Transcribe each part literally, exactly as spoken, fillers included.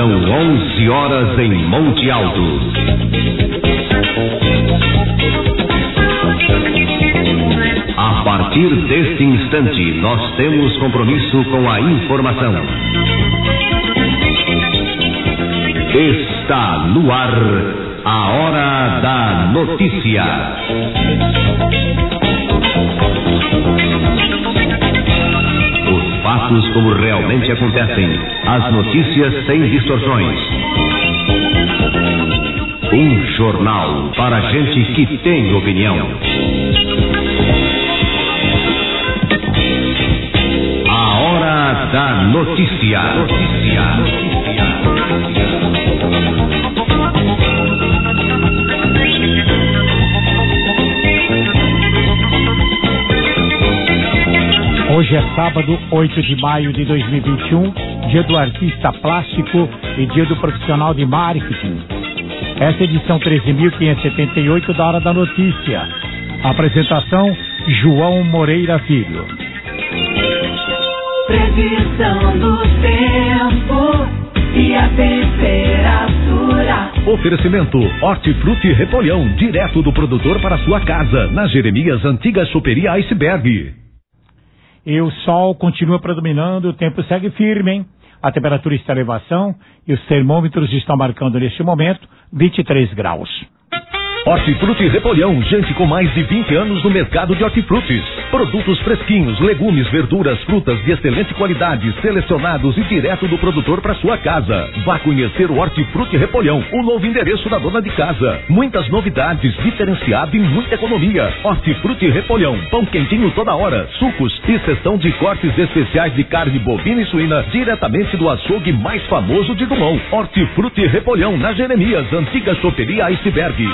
São onze horas em Monte Alto. A partir deste instante, nós temos compromisso com a informação. Está no ar a Hora da Notícia. Os fatos como realmente acontecem, as notícias sem distorções. Um jornal para gente que tem opinião. A Hora da Notícia. Notícia. Hoje é sábado, oito de maio de dois mil e vinte e um, dia do artista plástico e dia do profissional de marketing. Essa é a edição treze mil quinhentos e setenta e oito da Hora da Notícia. A apresentação, João Moreira Filho. Previsão do tempo e a temperatura. Oferecimento Hortifruti Repolhão, direto do produtor para sua casa, na Jeremias Antiga Choperia Iceberg. E o sol continua predominando, o tempo segue firme, hein? A temperatura está em elevação e os termômetros estão marcando neste momento vinte e três graus. Hortifruti Repolhão, gente com mais de vinte anos no mercado de hortifrutis. Produtos fresquinhos, legumes, verduras, frutas de excelente qualidade, selecionados e direto do produtor para sua casa. Vá conhecer o Hortifruti Repolhão, o novo endereço da dona de casa. Muitas novidades, diferenciado e muita economia. Hortifruti Repolhão, pão quentinho toda hora, sucos e sessão de cortes especiais de carne bovina e suína, diretamente do açougue mais famoso de Dumont. Hortifruti Repolhão, na Jeremias, Antiga Choperia Iceberg.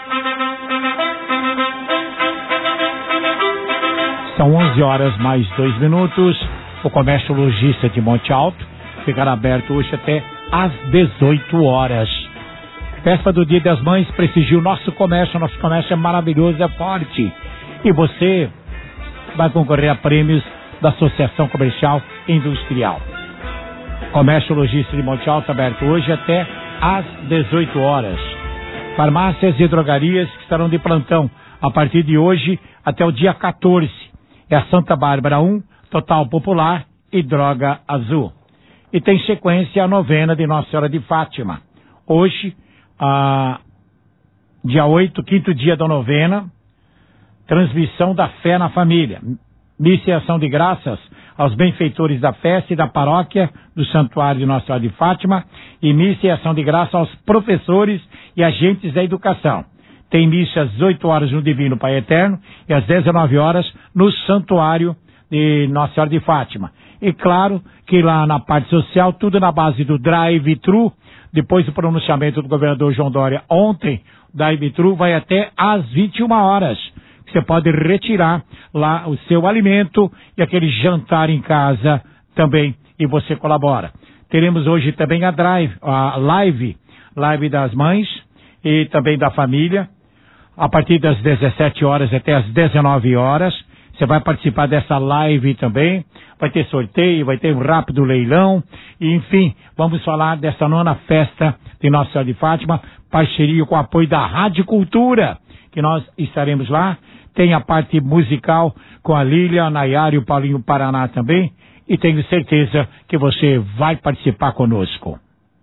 São onze horas mais dois minutos. O comércio lojista de Monte Alto ficará aberto hoje até às dezoito horas. Festa do Dia das Mães, prestigie o nosso comércio. Nosso comércio é maravilhoso, é forte. E você vai concorrer a prêmios da Associação Comercial e Industrial. Comércio lojista de Monte Alto aberto hoje até às dezoito horas. Farmácias e drogarias que estarão de plantão a partir de hoje até o dia quatorze. É a Santa Bárbara um, Total Popular e Droga Azul. E tem sequência a novena de Nossa Senhora de Fátima. Hoje, a, dia oito, quinto dia da novena, transmissão da fé na família. Missa e ação de graças aos benfeitores da festa e da paróquia do Santuário de Nossa Senhora de Fátima. E missa e ação de graças aos professores e agentes da educação. Tem missa às dezoito horas no Divino Pai Eterno e às dezenove horas no Santuário de Nossa Senhora de Fátima. E claro que lá na parte social, tudo na base do drive-thru. Depois do pronunciamento do governador João Dória ontem, o drive-thru vai até às vinte e uma horas. Você pode retirar lá o seu alimento e aquele jantar em casa também, e você colabora. Teremos hoje também a drive, a live, live das mães e também da família. A partir das dezessete horas até as dezenove horas, você vai participar dessa live também. Vai ter sorteio, vai ter um rápido leilão. E, enfim, vamos falar dessa nona festa de Nossa Senhora de Fátima, parceria com o apoio da Rádio Cultura, que nós estaremos lá. Tem a parte musical com a Lília, a Nayara e o Paulinho Paraná também. E tenho certeza que você vai participar conosco.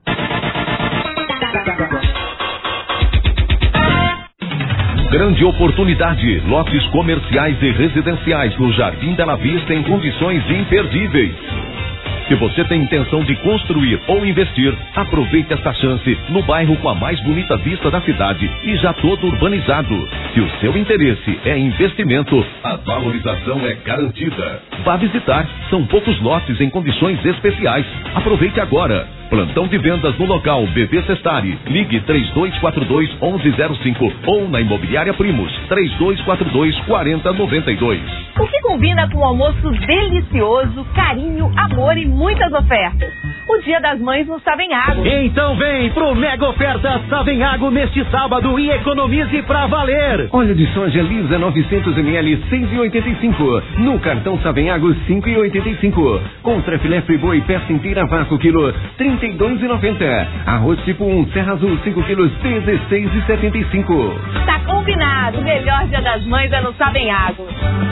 Grande oportunidade, lotes comerciais e residenciais no Jardim Bela Vista em condições imperdíveis. Se você tem intenção de construir ou investir, aproveite esta chance no bairro com a mais bonita vista da cidade e já todo urbanizado. Se o seu interesse é investimento, a valorização é garantida. Vá visitar, são poucos lotes em condições especiais. Aproveite agora. Plantão de vendas no local B V Sestari. Ligue três dois quatro dois, onze zero cinco ou na Imobiliária Primos três dois quatro dois, quatro zero nove dois. O que combina com um almoço delicioso, carinho, amor e muitas ofertas? o Dia das Mães no Savenhago. Então vem pro Mega Oferta Savenhago neste sábado e economize pra valer. Óleo de soja lisa novecentos mililitros, seis e oitenta e cinco. No cartão Savenhago, cinco e oitenta e cinco. Contra filé friboi peça inteira vácuo quilo, trinta e dois e noventa. Arroz tipo um Serra Azul, cinco quilos, dezesseis e setenta e cinco. Tá combinado, o melhor Dia das Mães é no Savenhago.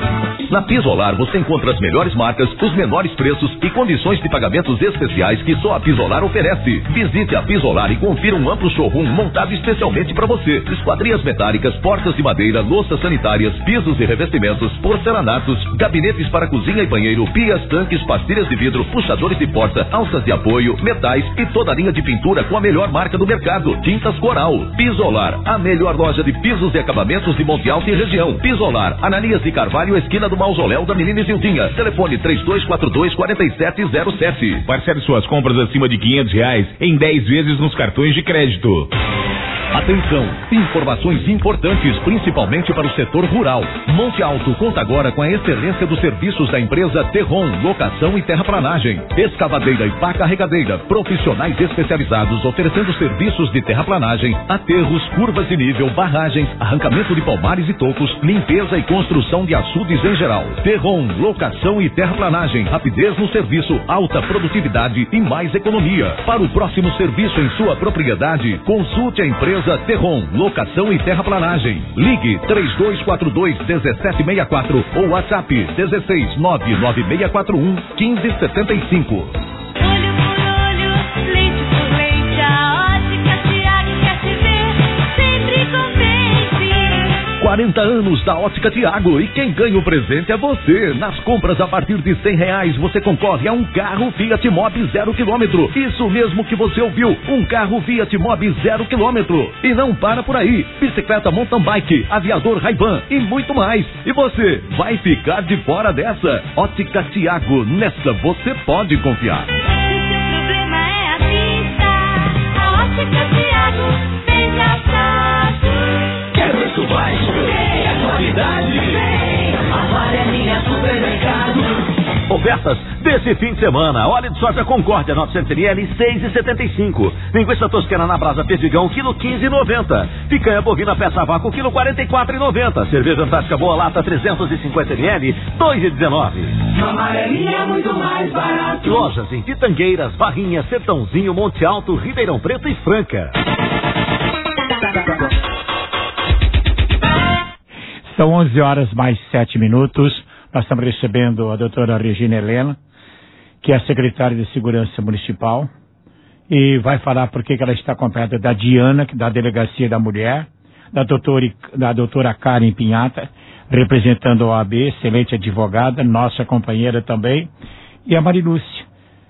Na Pisolar você encontra as melhores marcas, os menores preços e condições de pagamentos especiais que só a Pisolar oferece. Visite a Pisolar e confira um amplo showroom montado especialmente para você. Esquadrias metálicas, portas de madeira, louças sanitárias, pisos e revestimentos, porcelanatos, gabinetes para cozinha e banheiro, pias, tanques, pastilhas de vidro, puxadores de porta, alças de apoio, metais e toda a linha de pintura com a melhor marca do mercado, Tintas Coral. Pisolar, a melhor loja de pisos e acabamentos de Monte Alto e região. Pisolar, Ananias de Carvalho, esquina do Mausoléu da Menina Isildinha. Telefone três dois quatro dois, quatro sete zero sete. Parcele suas compras acima de quinhentos reais em dez vezes nos cartões de crédito. Atenção, informações importantes, principalmente para o setor rural. Monte Alto conta agora com a excelência dos serviços da empresa Terron, locação e terraplanagem, escavadeira e pá carregadeira, profissionais especializados oferecendo serviços de terraplanagem, aterros, curvas de nível, barragens, arrancamento de palmares e tocos, limpeza e construção de açudes em geral. Terron, locação e terraplanagem, rapidez no serviço, alta produtividade e mais economia. Para o próximo serviço em sua propriedade, consulte a empresa Terron, locação e terraplanagem. Ligue três dois quatro dois, um sete seis quatro ou WhatsApp dezesseis, nove nove seis quatro um, um cinco sete cinco. Olho por olho, leite por leite, a Ótica Tiago quer te ver, sempre contente. quarenta anos da Ótica Tiago e quem ganha o presente é você. Nas compras a partir de cem reais você concorre a um carro Fiat Mobi zero quilômetro. Isso mesmo que você ouviu, um carro Fiat Mobi zero quilômetro. E não para por aí, bicicleta mountain bike, aviador Ray-Ban e muito mais. E você vai ficar de fora dessa. Ótica Tiago, nessa você pode confiar. Se o problema é a vista, a Ótica Tiago vem já sabe. Quer preço baixo? É a qualidade. Agora é minha supermercado. Ofertas desse fim de semana. Óleo de soja Concórdia novecentos mililitros, seis e setenta e cinco. Linguiça toscana na brasa Perdigão, quilo quinze e noventa. Picanha bovina peça a vácuo, quilo quarenta e quatro e noventa. Cerveja Antártica Boa Lata trezentos e cinquenta mililitros, dois e dezenove. Amarelinha é muito mais barato. Lojas em Pitangueiras, Barrinha, Sertãozinho, Monte Alto, Ribeirão Preto e Franca. São onze horas mais sete minutos. Nós estamos recebendo a doutora Regina Helena, que é a secretária de Segurança Municipal, e vai falar por que ela está acompanhada da Diana, da Delegacia da Mulher, da doutora, da doutora Karen Pinhata, representando a O A B, excelente advogada, nossa companheira também, e a Marilúcia,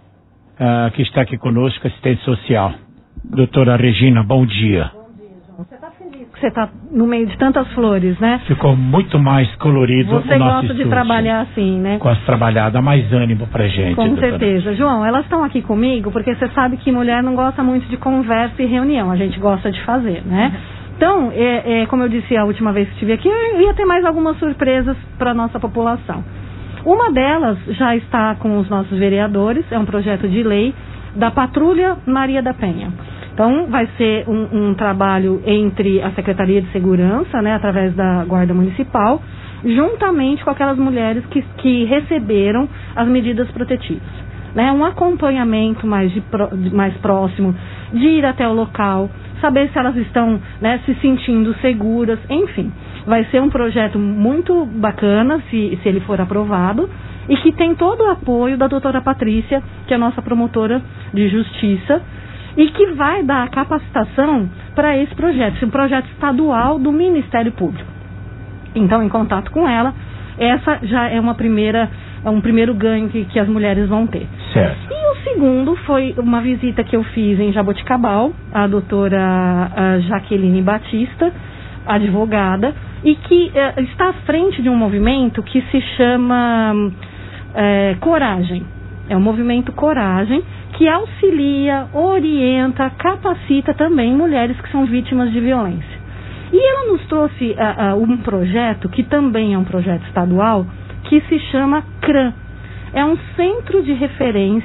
uh, que está aqui conosco, assistente social. Doutora Regina, bom dia. Você está feliz que você está no meio de tantas flores, né? Ficou muito mais colorido você o nosso gosta de estúdio. Trabalhar assim, né? Com as trabalhadas, dá mais ânimo pra gente. Com doutora. certeza. João, elas estão aqui comigo porque você sabe que mulher não gosta muito de conversa e reunião. A gente gosta de fazer, né? Então, é, é, como eu disse a última vez que estive aqui, eu ia ter mais algumas surpresas para a nossa população. Uma delas já está com os nossos vereadores, é um projeto de lei da Patrulha Maria da Penha. Então, vai ser um, um trabalho entre a Secretaria de Segurança, né, através da Guarda Municipal, juntamente com aquelas mulheres que, que receberam as medidas protetivas. Né, um acompanhamento mais, de, mais próximo, de ir até o local, saber se elas estão, né, se sentindo seguras, enfim. Vai ser um projeto muito bacana, se, se ele for aprovado, e que tem todo o apoio da doutora Patrícia, que é a nossa promotora de justiça, e que vai dar capacitação para esse projeto, esse projeto estadual do Ministério Público. Então, em contato com ela, essa já é uma primeira, é um primeiro ganho que, que as mulheres vão ter. Certo. E o segundo foi uma visita que eu fiz em Jaboticabal, a doutora a Jaqueline Batista, advogada, e que eh, está à frente de um movimento que se chama eh, Coragem. É o movimento Coragem, que auxilia, orienta, capacita também mulheres que são vítimas de violência. E ela nos trouxe uh, uh, um projeto, que também é um projeto estadual, que se chama CRAM. É um centro de referência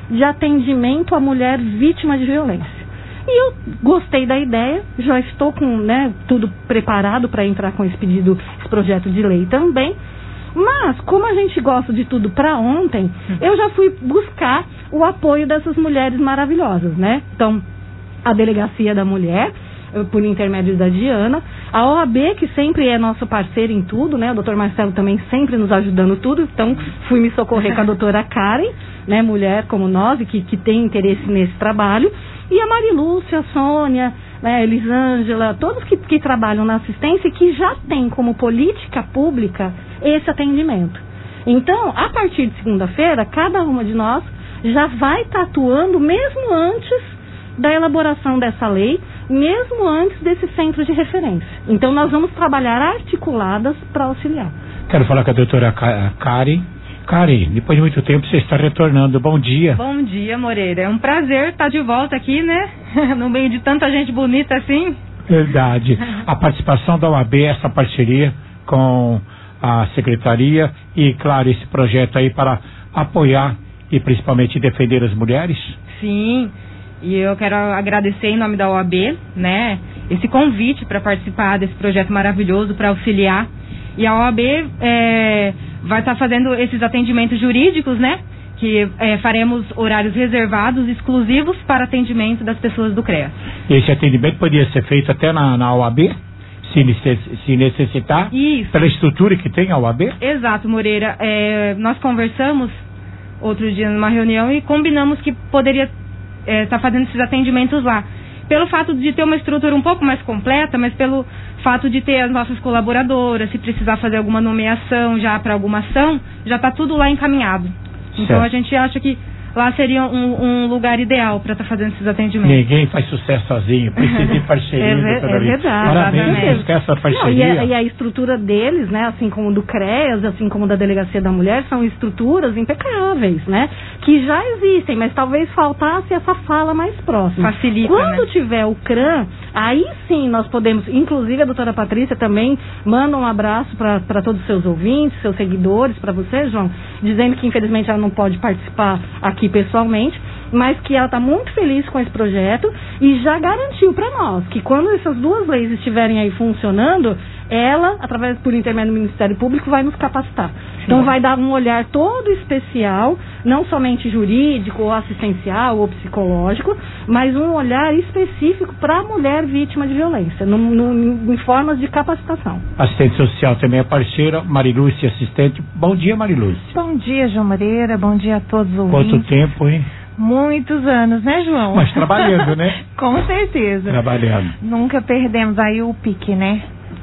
de atendimento à mulher vítima de violência. E eu gostei da ideia, já estou com, né, tudo preparado para entrar com esse pedido, esse projeto de lei também. Mas, como a gente gosta de tudo para ontem, eu já fui buscar o apoio dessas mulheres maravilhosas, né? Então, a Delegacia da Mulher, por intermédio da Diana, a O A B, que sempre é nosso parceiro em tudo, né? O doutor Marcelo também sempre nos ajudando tudo, então fui me socorrer com a doutora Karen, né? Mulher como nós, e que, que tem interesse nesse trabalho, e a Marilúcia, a Sônia, né? A Elisângela, todos que, que trabalham na assistência e que já tem como política pública esse atendimento. Então, a partir de segunda-feira, cada uma de nós já vai estar atuando mesmo antes da elaboração dessa lei, mesmo antes desse centro de referência. Então, nós vamos trabalhar articuladas para auxiliar. Quero falar com a doutora Karen. Karen, depois de muito tempo você está retornando. Bom dia. Bom dia, Moreira. É um prazer estar de volta aqui, né? No meio de tanta gente bonita assim. Verdade. A participação da O A B, essa parceria com a Secretaria e, claro, esse projeto aí para apoiar e principalmente defender as mulheres? Sim. E eu quero agradecer em nome da O A B, né, esse convite para participar desse projeto maravilhoso, para auxiliar. E a O A B é, vai estar tá fazendo esses atendimentos jurídicos, né, que é, faremos horários reservados, exclusivos para atendimento das pessoas do CREAS. Esse atendimento poderia ser feito até na, na O A B? Se, necess, se necessitar? Isso. Pela estrutura que tem a O A B? Exato, Moreira. É, nós conversamos outro dia numa reunião e combinamos que poderia está é, fazendo esses atendimentos lá. Pelo fato de ter uma estrutura um pouco mais completa, mas pelo fato de ter as nossas colaboradoras, se precisar fazer alguma nomeação já para alguma ação, já está tudo lá encaminhado. Então certo. A gente acha que lá seria um, um lugar ideal para estar tá fazendo esses atendimentos. Ninguém faz sucesso sozinho, precisa de parceria. é, ve- é verdade. Parabéns por essa parceria. Não, e, a, e a estrutura deles, né, assim como do CREAS, assim como da Delegacia da Mulher, são estruturas impecáveis, né, que já existem, mas talvez faltasse essa fala mais próxima. Facilita, Quando né? tiver o CRAM, aí sim nós podemos, inclusive a doutora Patrícia também manda um abraço para todos os seus ouvintes, seus seguidores, para você, João, dizendo que infelizmente ela não pode participar aqui pessoalmente, mas que ela está muito feliz com esse projeto e já garantiu para nós que quando essas duas leis estiverem aí funcionando, ela, através por intermédio do Ministério Público, vai nos capacitar. Sim. Então vai dar um olhar todo especial, não somente jurídico ou assistencial ou psicológico, mas um olhar específico para a mulher vítima de violência, no, no, em formas de capacitação. Assistente social também é parceira, Marilúcia, assistente. Bom dia, Marilúcia. Bom dia, João Moreira, bom dia a todos os ouvintes. Quanto tempo, hein? Muitos anos, né, João? Mas trabalhando, né? Com certeza. Trabalhando. Nunca perdemos aí o pique, né?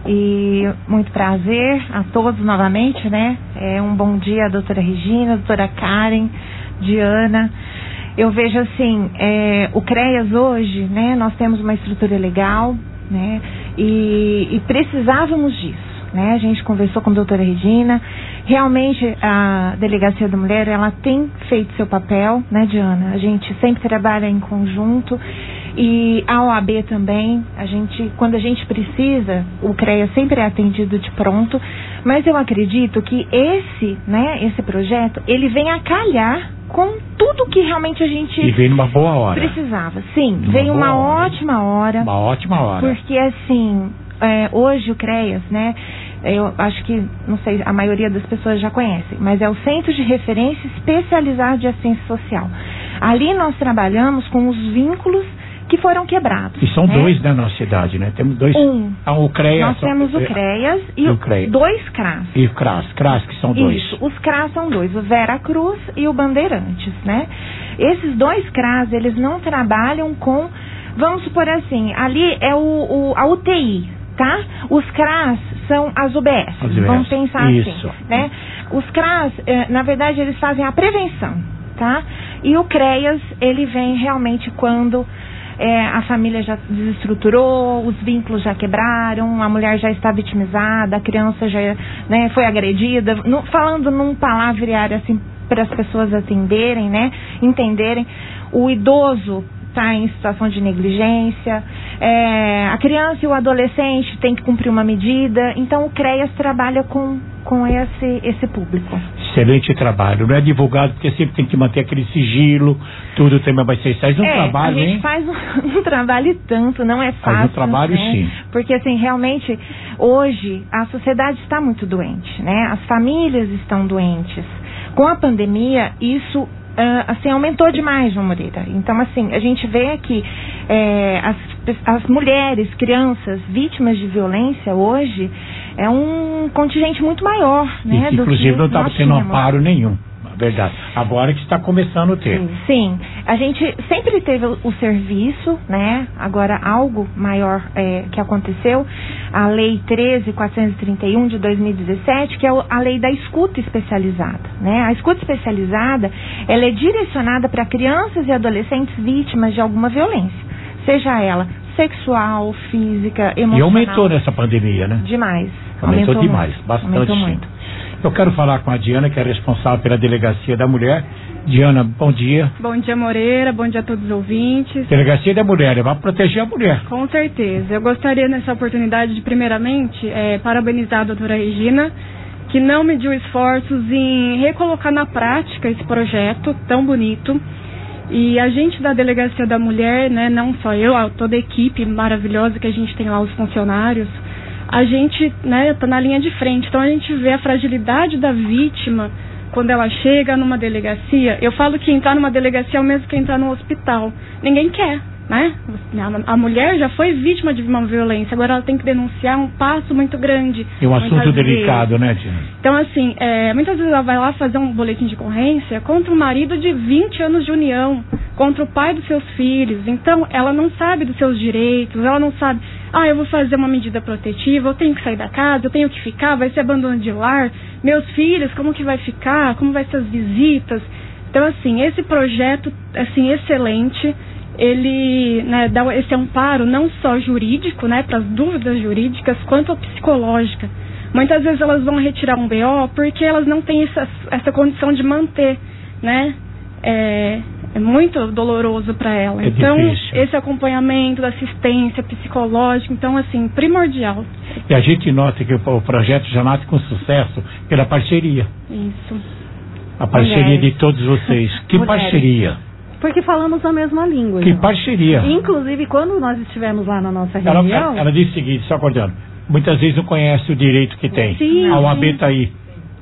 E muito prazer a todos novamente, né? É um bom dia a doutora Regina, a doutora Karen, Diana. Eu vejo assim, é, o CREAS hoje, né? Nós temos uma estrutura legal, né? E, e precisávamos disso. Né? A gente conversou com a doutora Regina. Realmente a Delegacia da Mulher, ela tem feito seu papel, né, Diana? A gente sempre trabalha em conjunto. E a O A B também, a gente, quando a gente precisa, o CREAS sempre é atendido de pronto. Mas eu acredito que esse, né, esse projeto, ele vem a calhar com tudo que realmente a gente e vem numa boa hora. Precisava. Sim, numa veio uma hora. ótima hora. Uma ótima hora. Porque assim, é, hoje o CREAS, né, eu acho que, não sei, a maioria das pessoas já conhece, mas é o Centro de Referência Especializado de Assistência Social. Ali nós trabalhamos com os vínculos que foram quebrados. E são né? dois na nossa cidade, né? Temos dois. Um. Ah, o CREAS. Nós temos o CREAS e, e o CREAS. Dois CRAS. E o CRAS. CRAS, que são dois. Isso. Os CRAS são dois. O Vera Cruz e o Bandeirantes, né? Esses dois CRAS, eles não trabalham com... Vamos supor assim, ali é o, o, a U T I, tá? Os CRAS são as U B S. As U B S. Vamos pensar Isso. assim, né? Os CRAS, eh, na verdade, eles fazem a prevenção, tá? E o CREAS, ele vem realmente quando... É, a família já desestruturou, os vínculos já quebraram, a mulher já está vitimizada, a criança já, né, foi agredida. No, falando num palavreário assim para as pessoas atenderem, né, entenderem, o idoso está em situação de negligência, é, a criança e o adolescente tem que cumprir uma medida. Então o CREAS trabalha com, com esse, esse público. Excelente trabalho. Não é divulgado porque sempre tem que manter aquele sigilo, tudo também vai ser faz um é, trabalho, hein? A gente hein? faz um, um trabalho e tanto, não é fácil. Faz um trabalho, né? sim. Porque assim, realmente, hoje a sociedade está muito doente, né? As famílias estão doentes. Com a pandemia, isso Uh, assim, aumentou demais, João Moreira. Então, assim, a gente vê que é, as, as mulheres, crianças, vítimas de violência hoje é um contingente muito maior, né? Isso, do inclusive que não estava nós tendo tínhamos. amparo nenhum, na verdade. Agora que está começando a ter. Sim, sim, a gente sempre teve o, o serviço, né? Agora algo maior é, que aconteceu, a Lei treze mil quatrocentos e trinta e um de dois mil e dezessete, que é a lei da escuta especializada, né? A escuta especializada, ela é direcionada para crianças e adolescentes vítimas de alguma violência, seja ela sexual, física, emocional. E aumentou nessa pandemia, né? Demais. Aumentou, aumentou demais, muito. bastante. Aumentou sim. muito. Eu quero falar com a Diana, que é responsável pela Delegacia da Mulher. Diana, bom dia. Bom dia, Moreira. Bom dia a todos os ouvintes. Delegacia da Mulher, é para proteger a mulher. Com certeza. Eu gostaria, nessa oportunidade, de, primeiramente, é, parabenizar a doutora Regina, que não mediu esforços em recolocar na prática esse projeto tão bonito. E a gente da Delegacia da Mulher, né, não só eu, toda a equipe maravilhosa que a gente tem lá, os funcionários, a gente, né, tá na linha de frente. Então a gente vê a fragilidade da vítima quando ela chega numa delegacia. Eu falo que entrar numa delegacia é o mesmo que entrar num hospital. Ninguém quer, né? A, a mulher já foi vítima de uma violência, agora ela tem que denunciar, um passo muito grande. É um assunto delicado, né, Diana? Então, assim, é, muitas vezes ela vai lá fazer um boletim de ocorrência contra um marido de vinte anos de união, contra o pai dos seus filhos. Então, ela não sabe dos seus direitos, ela não sabe, ah, eu vou fazer uma medida protetiva, eu tenho que sair da casa, eu tenho que ficar, vai ser abandono de lar, meus filhos, como que vai ficar, como vai ser as visitas. Então, assim, esse projeto, assim, excelente, ele, né, dá esse amparo não só jurídico, né, para as dúvidas jurídicas, quanto psicológica. Muitas vezes elas vão retirar um B O porque elas não têm essa, essa condição de manter, né? É, é muito doloroso para ela. É então, difícil. esse acompanhamento, assistência psicológica, então, assim, primordial. E a gente nota que o, o projeto já nasce com sucesso pela parceria. Isso. A parceria Mulheres. de todos vocês. Que Mulheres. parceria? Porque falamos a mesma língua. Que João. parceria? Inclusive, quando nós estivemos lá na nossa Ela, reunião... ela, ela disse o seguinte, só acordando. Muitas vezes não conhece o direito que tem. Sim, A O A B sim. está aí.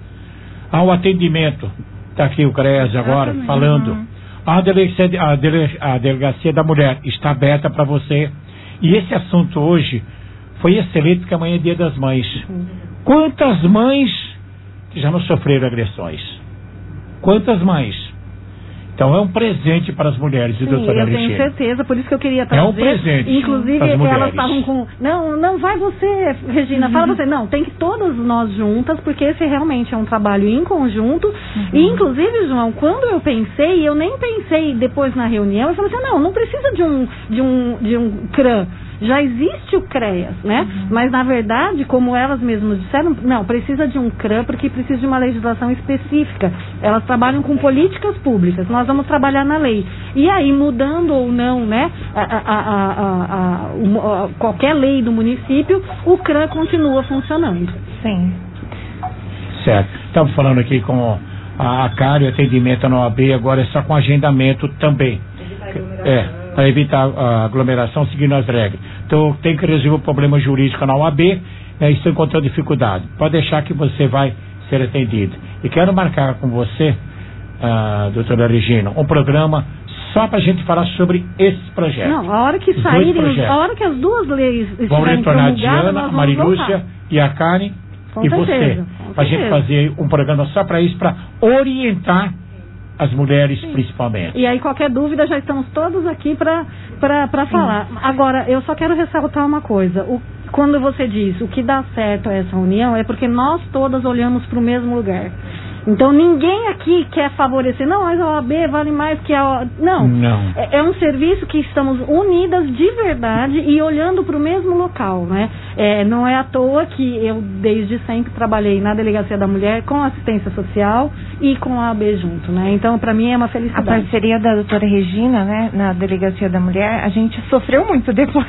Há o atendimento. Está aqui o CREAS agora Exatamente. falando. Uhum. A delegacia, a, dele, a delegacia da Mulher está aberta para você. E esse assunto hoje foi excelente, porque amanhã é Dia das Mães. Quantas mães que já não sofreram agressões? Quantas mães? Então é um presente para as mulheres, Sim, doutora eu tenho Alexandre. certeza, por isso que eu queria trazer. É um presente Inclusive, para as mulheres. elas estavam com... Não, não vai você, Regina, Uhum. fala você. Não, tem que todas nós juntas, porque esse realmente é um trabalho em conjunto. Uhum. E, inclusive, João, quando eu pensei, eu nem pensei depois na reunião, eu falei assim, não, não precisa de um, de um, de um CRAM. Já existe o CREAS, né? Uhum. Mas, na verdade, como elas mesmas disseram, não, precisa de um CRAM porque precisa de uma legislação específica. Elas trabalham com políticas públicas, nós vamos trabalhar na lei. E aí, mudando ou não, né, a, a, a, a, a, a, qualquer lei do município, o CRAM continua funcionando. Sim. Certo. Estamos falando aqui com a, a Cário, atendimento na O A B, agora é só com agendamento também. É, para evitar a aglomeração, seguindo as regras. Então, tem que resolver o problema jurídico na O A B, né, estou encontrando dificuldade. Pode deixar que você vai ser atendido. E quero marcar com você, ah, doutora Regina, um programa só para a gente falar sobre esse projeto. Não, a hora que Os saírem, dois projetos. a hora que as duas leis Vamos estiverem retornar a promulgadas, Diana, nós a vamos Marilúcia voltar. e a Karen Com e certeza, você. com Para a gente certeza. fazer um programa só para isso, para orientar as mulheres principalmente. E aí, qualquer dúvida, já estamos todos aqui para falar. Agora, eu só quero ressaltar uma coisa. O, quando você diz o que dá certo a essa união, é porque nós todas olhamos para o mesmo lugar. Então, ninguém aqui quer favorecer. Não, mas a O A B vale mais que a O A B. Não. Não. É, é um serviço que estamos unidas de verdade e olhando para o mesmo local, né? É, não é à toa que eu, desde sempre, trabalhei na Delegacia da Mulher com assistência social e com a O A B junto, né? Então, para mim, é uma A felicidade. parceria da doutora Regina, né, na Delegacia da Mulher, a gente sofreu muito depois.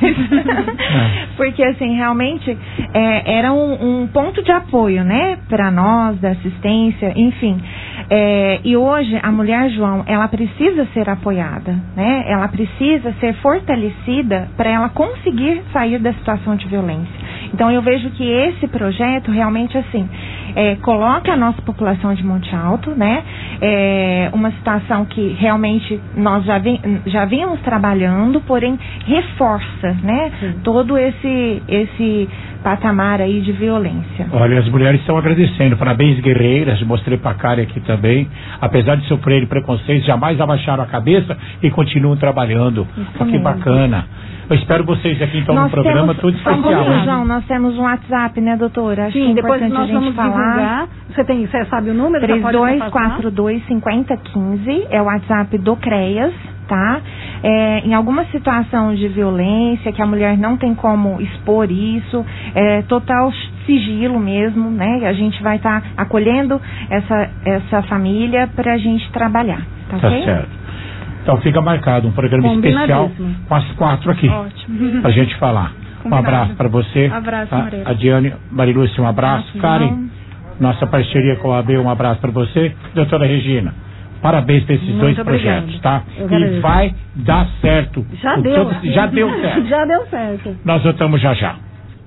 Porque, assim, realmente, é, era um, um ponto de apoio, né, para nós, da assistência, em enfim. É, e hoje a mulher, João, ela precisa ser apoiada, né? Ela precisa ser fortalecida para ela conseguir sair da situação de violência. Então eu vejo que esse projeto realmente assim é, coloca a nossa população de Monte Alto, né? É uma situação que realmente nós já, vim, já vínhamos trabalhando, porém reforça, né? Sim. Todo esse esse patamar aí de violência. Olha, as mulheres estão agradecendo, parabéns guerreiras, mostrei pra Karen aqui também, apesar de sofrerem preconceitos, jamais abaixaram a cabeça e continuam trabalhando. Oh, que bacana. Eu espero vocês aqui então nós no programa temos, todo especial. Vamos, João, nós temos um WhatsApp, né, doutora? Acho Sim, que é depois importante nós a gente vamos falar. divulgar. Você, tem, você sabe o número? três dois quatro dois, cinco zero um cinco é o WhatsApp do CREAS, tá? É, em alguma situação de violência que a mulher não tem como expor isso, é total sigilo mesmo, né? A gente vai estar tá acolhendo essa, essa família pra gente trabalhar, tá, tá ok? Certo. Então fica marcado um programa especial com as quatro aqui. Ótimo. Pra gente falar. Um abraço para você. Abraço, tá? Maria. A Diane, Marilúcia, um abraço. Nossa, Karen, não. Nossa parceria com a A B, um abraço para você. Doutora Regina, parabéns por esses Muito dois obrigado. projetos, tá? E vai dar certo. Já o deu. Todo, já deu certo. Já deu certo. Nós voltamos já já.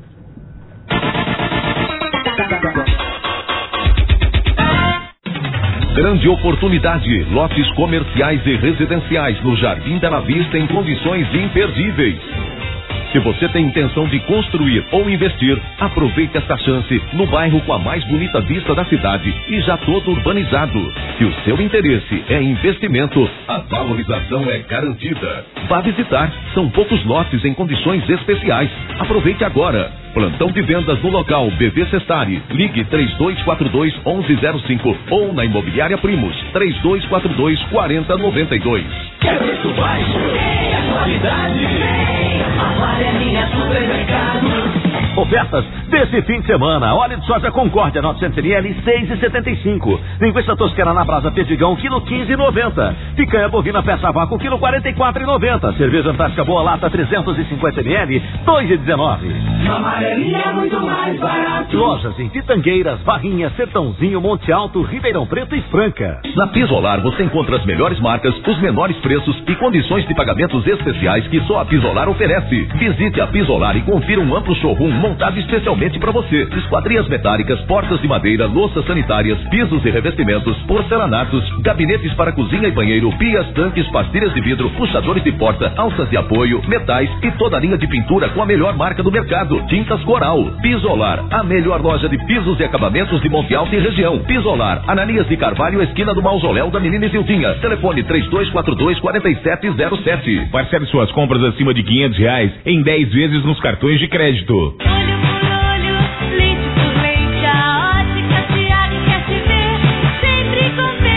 Grande oportunidade, lotes comerciais e residenciais no Jardim Bela Vista em condições imperdíveis. Se você tem intenção de construir ou investir, aproveite esta chance no bairro com a mais bonita vista da cidade e já todo urbanizado. Se o seu interesse é investimento, a valorização é garantida. Vá visitar, são poucos lotes em condições especiais. Aproveite agora. Plantão de vendas no local B V Cestari. Ligue três dois quatro dois, um um zero cinco ou na Imobiliária Primos três dois quatro dois, quatro zero nove dois. Quer preço baixo? É qualidade. Agora é minha supermercado. Ofertas desse fim de semana. Óleo de soja Concórdia novecentos mililitros, seis e setenta e cinco. Linguiça toscana na brasa Perdigão, quilo quinze e noventa. Picanha bovina peça vácuo, quilo quarenta e quatro e noventa. Cerveja Antártica Boa Lata trezentos e cinquenta mililitros, dois e dezenove. Amarelinha é muito mais barato. Lojas em Pitangueiras, Barrinha, Sertãozinho, Monte Alto, Ribeirão Preto e Franca. Na Pisolar você encontra as melhores marcas, os menores preços e condições de pagamentos especiais que só a Pisolar oferece. Visite a Pisolar e confira um amplo showroom montado especialmente para você. Esquadrias metálicas, portas de madeira, louças sanitárias, pisos e revestimentos, porcelanatos, gabinetes para cozinha e banheiro, pias, tanques, pastilhas de vidro, puxadores de porta, alças de apoio, metais e toda a linha de pintura com a melhor marca do mercado. Tintas Coral. Pisolar, a melhor loja de pisos e acabamentos de Monte Alto e região. Pisolar, Ananias de Carvalho, esquina do Mausoléu da Menina Isildinha. Telefone três dois quatro dois, quatro sete zero sete. Parcele suas compras acima de quinhentos reais em dez vezes nos cartões de crédito. Olho por olho, leite por leite, a Ótica Tiago quer te ver, sempre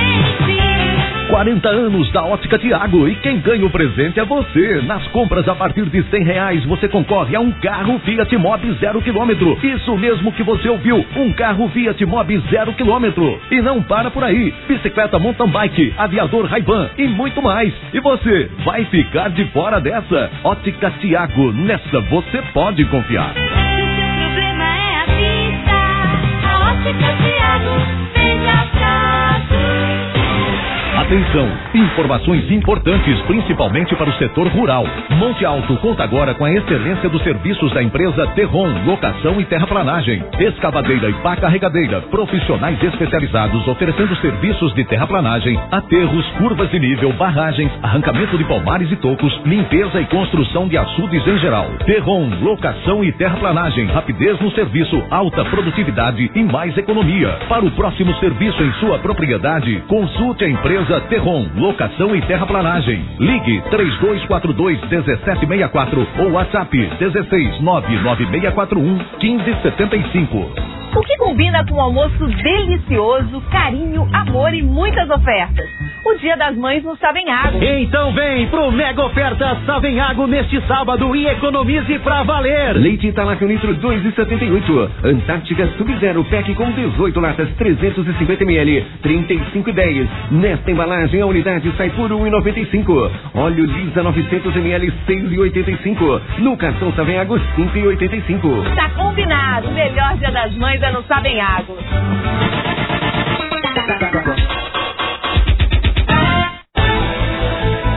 contente. quarenta anos da Ótica Tiago e quem ganha o presente é você. Nas compras a partir de cem reais você concorre a um carro Fiat Mobi zero quilômetro. Isso mesmo que você ouviu, um carro Fiat Mobi zero quilômetro. E não para por aí, bicicleta mountain bike, aviador Ray-Ban e muito mais. E você vai ficar de fora dessa. Ótica Tiago, nessa você pode confiar. Se o problema é a vista, a Ótica Tiago vem de atrás. Atenção, informações importantes, principalmente para o setor rural. Monte Alto conta agora com a excelência dos serviços da empresa Terron, locação e terraplanagem, escavadeira e pá carregadeira, profissionais especializados oferecendo serviços de terraplanagem, aterros, curvas de nível, barragens, arrancamento de palmares e tocos, limpeza e construção de açudes em geral. Terron, locação e terraplanagem, rapidez no serviço, alta produtividade e mais economia. Para o próximo serviço em sua propriedade, consulte a empresa Terron, locação e terraplanagem. Ligue três dois quatro dois, um sete seis quatro ou WhatsApp dezesseis, nove nove seis quatro um, um cinco sete cinco. O que combina com um almoço delicioso, carinho, amor e muitas ofertas? O Dia das Mães no Savenhago. Então vem pro Mega Oferta Savenhago neste sábado e economize pra valer. Leite Italac um litro dois e setenta e oito. Antártica Sub-Zero Pack com dezoito latas trezentos e cinquenta mililitros, trinta e cinco e dez. Nesta embalagem a unidade sai por um e noventa e cinco. Óleo Lisa novecentos mililitros, seis e oitenta e cinco. No cartão Savenhago cinco e oitenta e cinco. Tá combinado. O melhor Dia das Mães é no Savenhago.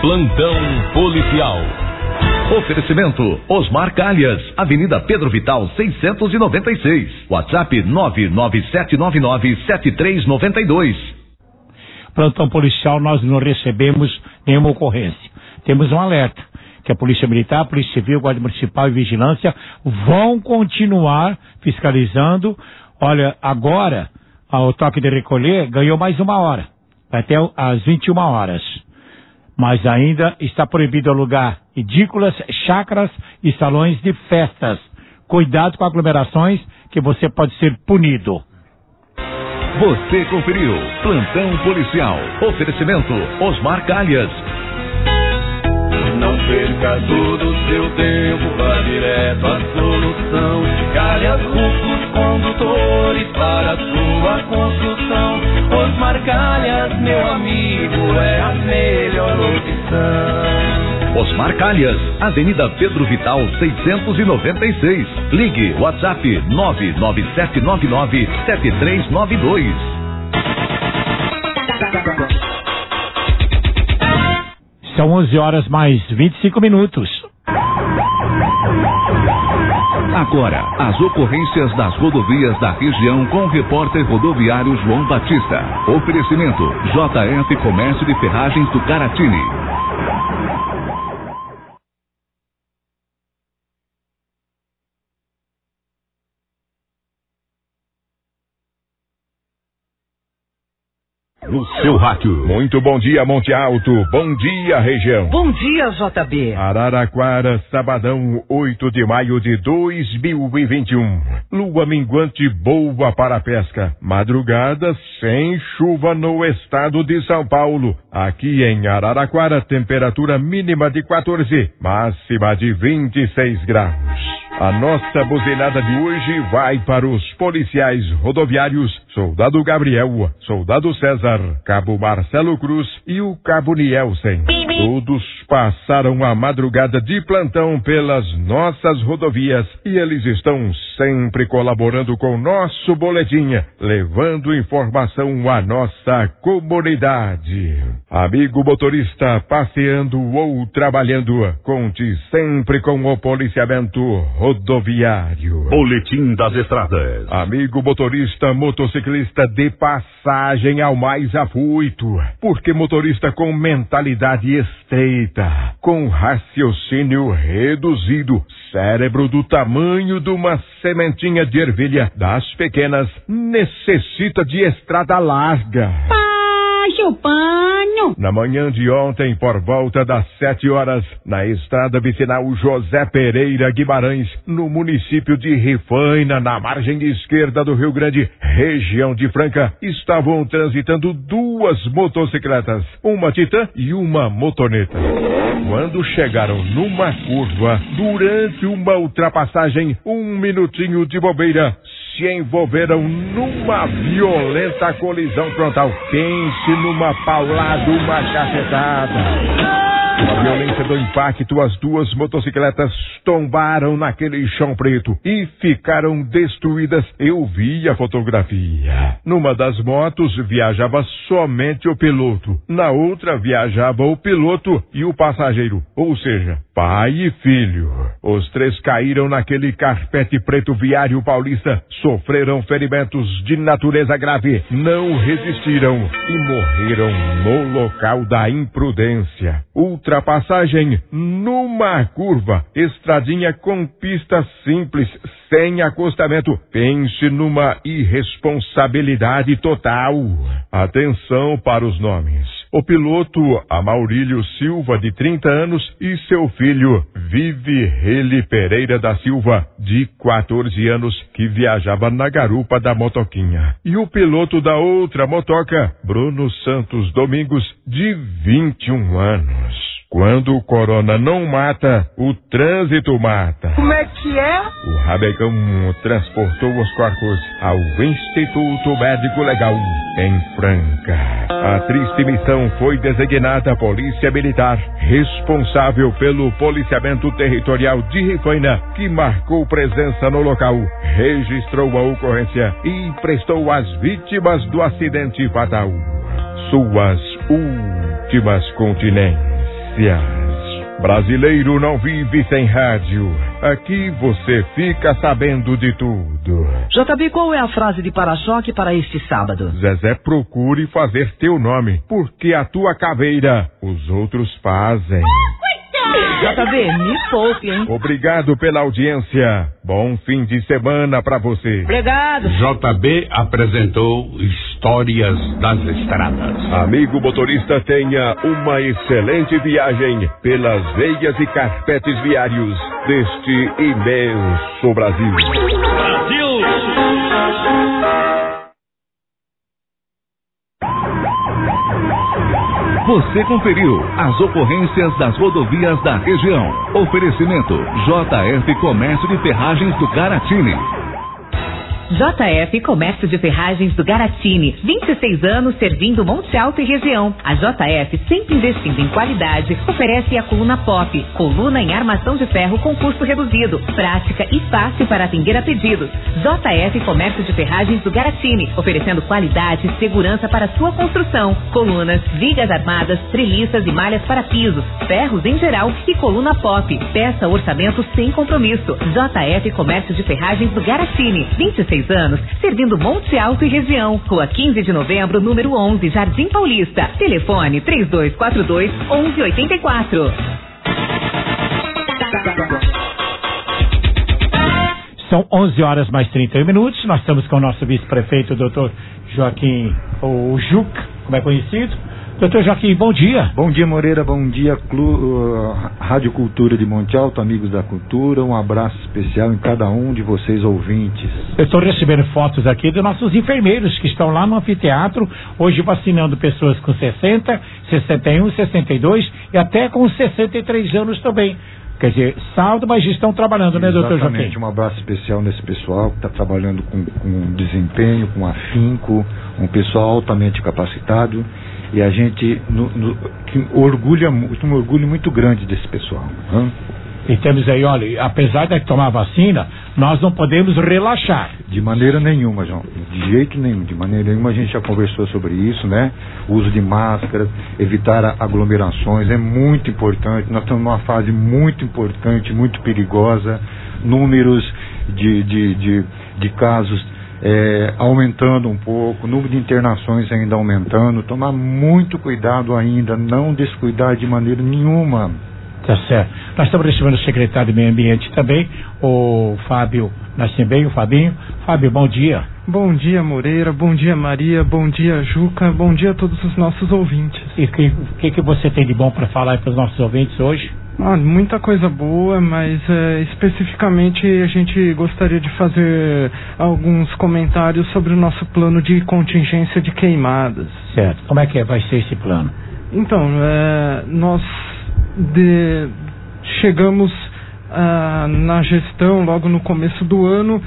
Plantão policial. Oferecimento Osmar Calhas, Avenida Pedro Vital seiscentos e noventa e seis. WhatsApp nove nove sete nove nove sete três nove dois. Plantão policial, nós não recebemos nenhuma ocorrência. Temos um alerta que a Polícia Militar, a Polícia Civil, Guarda Municipal e Vigilância vão continuar fiscalizando. Olha, agora o toque de recolher ganhou mais uma hora, vai até às vinte e uma horas. Mas ainda está proibido alugar edículas, chácaras e salões de festas. Cuidado com aglomerações, que você pode ser punido. Você conferiu Plantão Policial. Oferecimento Osmar Calhas. Não perca todo o seu tempo, vá direto à solução. Calhas Rufos, condutores para a sua construção. Osmar Calhas, meu amigo, é a melhor opção. Osmar Calhas, Avenida Pedro Vital seiscentos e noventa e seis. Ligue WhatsApp nove nove sete nove nove sete três nove dois. São onze horas mais vinte e cinco minutos. Agora, as ocorrências das rodovias da região com o repórter rodoviário João Batista. Oferecimento J F Comércio de Ferragens do Caratini. No seu rádio. Muito bom dia, Monte Alto. Bom dia, região. Bom dia, J B. Araraquara, sabadão, oito de maio de dois mil e vinte e um. Lua minguante boa para a pesca. Madrugada sem chuva no estado de São Paulo. Aqui em Araraquara, temperatura mínima de quatorze, máxima de vinte e seis graus. A nossa buzinada de hoje vai para os policiais rodoviários Soldado Gabriel, Soldado César, Cabo Marcelo Cruz e o Cabo Nielsen. Todos passaram a madrugada de plantão pelas nossas rodovias e eles estão sempre colaborando com o nosso boletim, levando informação à nossa comunidade. Amigo motorista, passeando ou trabalhando, conte sempre com o policiamento rodoviário. Boletim das Estradas. Amigo motorista, motociclista, de passagem ao mais afoito, porque motorista com mentalidade estreita, com raciocínio reduzido, cérebro do tamanho de uma sementinha de ervilha das pequenas, necessita de estrada larga. Baixo pano. Na manhã de ontem, por volta das sete horas, na estrada vicinal José Pereira Guimarães, no município de Rifaina, na margem esquerda do Rio Grande, região de Franca, estavam transitando duas motocicletas, uma Titan e uma motoneta. Quando chegaram numa curva, durante uma ultrapassagem, um minutinho de bobeira, se envolveram numa violenta colisão frontal. Pense numa paulada, uma cacetada. Com a violência do impacto, as duas motocicletas tombaram naquele chão preto e ficaram destruídas. Eu vi a fotografia. Numa das motos viajava somente o piloto. Na outra viajava o piloto e o passageiro, ou seja, pai e filho. Os três caíram naquele carpete preto viário paulista, sofreram ferimentos de natureza grave, não resistiram e morreram no local da imprudência. Ultrapassagem numa curva, estradinha com pista simples, sem acostamento. Pense numa irresponsabilidade total. Atenção para os nomes. O piloto Amaurílio Silva, de trinta anos, e seu filho Vive Rele Pereira da Silva, de quatorze anos, que viajava na garupa da motoquinha. E o piloto da outra motoca, Bruno Santos Domingos, de vinte e um anos. Quando o corona não mata, o trânsito mata. Como é que é? O Rabecão transportou os corpos ao Instituto Médico Legal, em Franca. A triste missão foi designada a Polícia Militar, responsável pelo policiamento territorial de Rifaina, que marcou presença no local, registrou a ocorrência e prestou às vítimas do acidente fatal suas últimas continências. notícias. Brasileiro não vive sem rádio. Aqui você fica sabendo de tudo. J B, qual é a frase de para-choque para este sábado? Zezé, procure fazer teu nome, porque a tua caveira os outros fazem. J B, me poupe, hein? Obrigado pela audiência. Bom fim de semana pra você. Obrigado. J B apresentou Histórias das Estradas. Amigo motorista, tenha uma excelente viagem pelas veias e carpetes viários deste imenso Brasil. Brasil! Você conferiu as ocorrências das rodovias da região. Oferecimento J F Comércio de Ferragens do Garatini. J F Comércio de Ferragens do Garatini, vinte e seis anos servindo Monte Alto e região. A J F, sempre investindo em qualidade, oferece a coluna Pop, coluna em armação de ferro com custo reduzido, prática e fácil para atender a pedidos. J F Comércio de Ferragens do Garatini, oferecendo qualidade e segurança para sua construção. Colunas, vigas armadas, treliças e malhas para pisos, ferros em geral e coluna Pop. Peça orçamento sem compromisso. J F Comércio de Ferragens do Garatini, vinte e seis anos, servindo Monte Alto e região. Rua quinze de novembro, número onze, Jardim Paulista. Telefone três dois quatro dois, um um oito quatro. São onze horas mais trinta e um minutos. Nós estamos com o nosso vice-prefeito, doutor Joaquim, o Juca, como é conhecido. Doutor Joaquim, bom dia. Bom dia, Moreira, bom dia, Clu, uh, Rádio Cultura de Monte Alto, amigos da cultura, um abraço especial em cada um de vocês ouvintes. Eu estou recebendo fotos aqui dos nossos enfermeiros que estão lá no anfiteatro, hoje vacinando pessoas com sessenta, sessenta e um, sessenta e dois e até com sessenta e três anos também. Quer dizer, sábado, mas estão trabalhando, né, doutor Joaquim? Exatamente, um abraço especial nesse pessoal que está trabalhando com, com desempenho, com afinco, um pessoal altamente capacitado. E a gente no, no, que orgulha, um orgulho muito grande desse pessoal. Hein? E temos aí, olha, apesar de tomar vacina, nós não podemos relaxar. De maneira nenhuma, João. De jeito nenhum. De maneira nenhuma, a gente já conversou sobre isso, né? O uso de máscaras, evitar aglomerações, é muito importante. Nós estamos numa fase muito importante, muito perigosa. Números de, de, de, de casos É, aumentando um pouco, o número de internações ainda aumentando, tomar muito cuidado ainda, não descuidar de maneira nenhuma. Tá certo. Nós estamos recebendo o secretário de Meio Ambiente também, o Fábio Nascimento, o Fabinho. Fábio, bom dia. Bom dia, Moreira, bom dia, Maria, bom dia, Juca, bom dia a todos os nossos ouvintes. E o que, que, que você tem de bom para falar para os nossos ouvintes hoje? Ah, muita coisa boa, mas é, especificamente a gente gostaria de fazer alguns comentários sobre o nosso plano de contingência de queimadas. Certo. Como é que vai ser esse plano? Então, é, nós de, chegamos ah, na gestão logo no começo do ano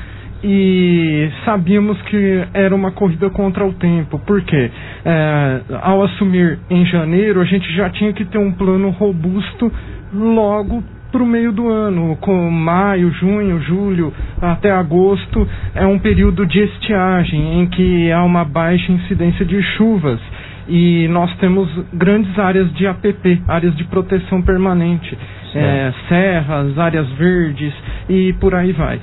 e sabíamos que era uma corrida contra o tempo. Por quê? É, ao assumir em janeiro, a gente já tinha que ter um plano robusto logo para o meio do ano, com maio, junho, julho, até agosto, é um período de estiagem, em que há uma baixa incidência de chuvas, e nós temos grandes áreas de A P P, áreas de proteção permanente, é, serras, áreas verdes, e por aí vai.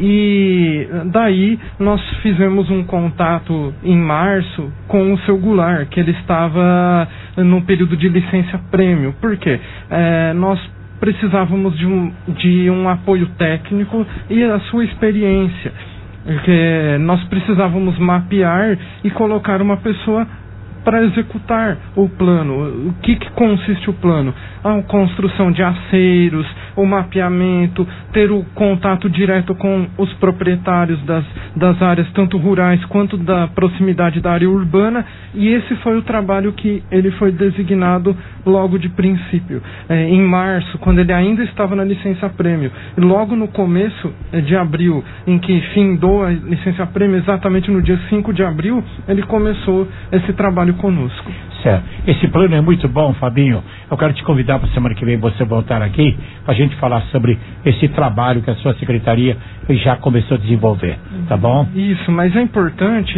E daí nós fizemos um contato em março com o seu Goulart, que ele estava no período de licença prêmio. Por quê? É, nós precisávamos de um, de um apoio técnico e a sua experiência, porque nós precisávamos mapear e colocar uma pessoa para executar o plano. O que, que consiste o plano? A construção de aceiros, o mapeamento, ter o contato direto com os proprietários das, das áreas, tanto rurais quanto da proximidade da área urbana, e esse foi o trabalho que ele foi designado logo de princípio. É, em março, quando ele ainda estava na licença prêmio, logo no começo de abril, em que findou a licença prêmio, exatamente no dia cinco de abril, ele começou esse trabalho conosco. Certo. Esse plano é muito bom, Fabinho. Eu quero te convidar para a semana que vem você voltar aqui para a gente falar sobre esse trabalho que a sua secretaria já começou a desenvolver, tá bom? Isso, mas é importante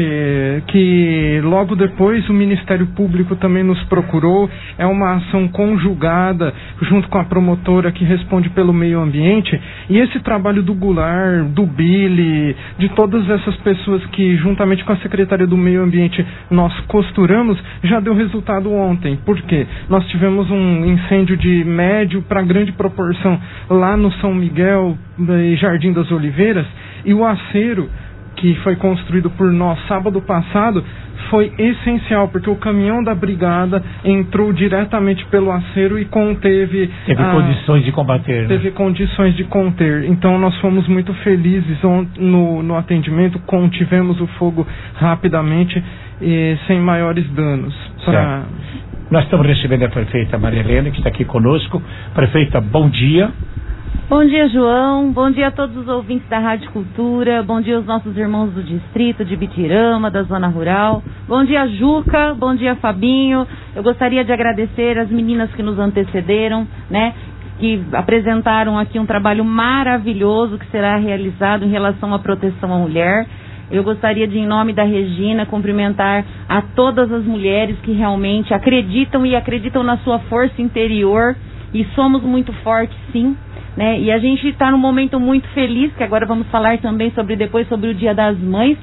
que logo depois o Ministério Público também nos procurou. É uma ação conjugada junto com a promotora que responde pelo meio ambiente, e esse trabalho do Goulart, do Billy, de todas essas pessoas que juntamente com a Secretaria do Meio Ambiente nós costuramos, já deu resultado ontem. Por quê? Nós tivemos um incêndio de médio para grande proporção lá no São Miguel e Jardim das Oliveiras, e o acero que foi construído por nós sábado passado foi essencial, porque o caminhão da brigada entrou diretamente pelo acero e conteve... Teve a, condições de combater, né? Teve condições de conter. Então nós fomos muito felizes no, no atendimento, contivemos o fogo rapidamente e sem maiores danos. Pra... Nós estamos recebendo a prefeita Maria Helena, que está aqui conosco. Prefeita, bom dia. Bom dia, João. Bom dia a todos os ouvintes da Rádio Cultura. Bom dia aos nossos irmãos do distrito, de Bitirama, da zona rural. Bom dia, Juca. Bom dia, Fabinho. Eu gostaria de agradecer as meninas que nos antecederam, né? Que apresentaram aqui um trabalho maravilhoso que será realizado em relação à proteção à mulher. Eu gostaria de, em nome da Regina, cumprimentar a todas as mulheres que realmente acreditam e acreditam na sua força interior, e somos muito fortes, sim. Né? E a gente está num momento muito feliz, que agora vamos falar também sobre depois sobre o Dia das Mães,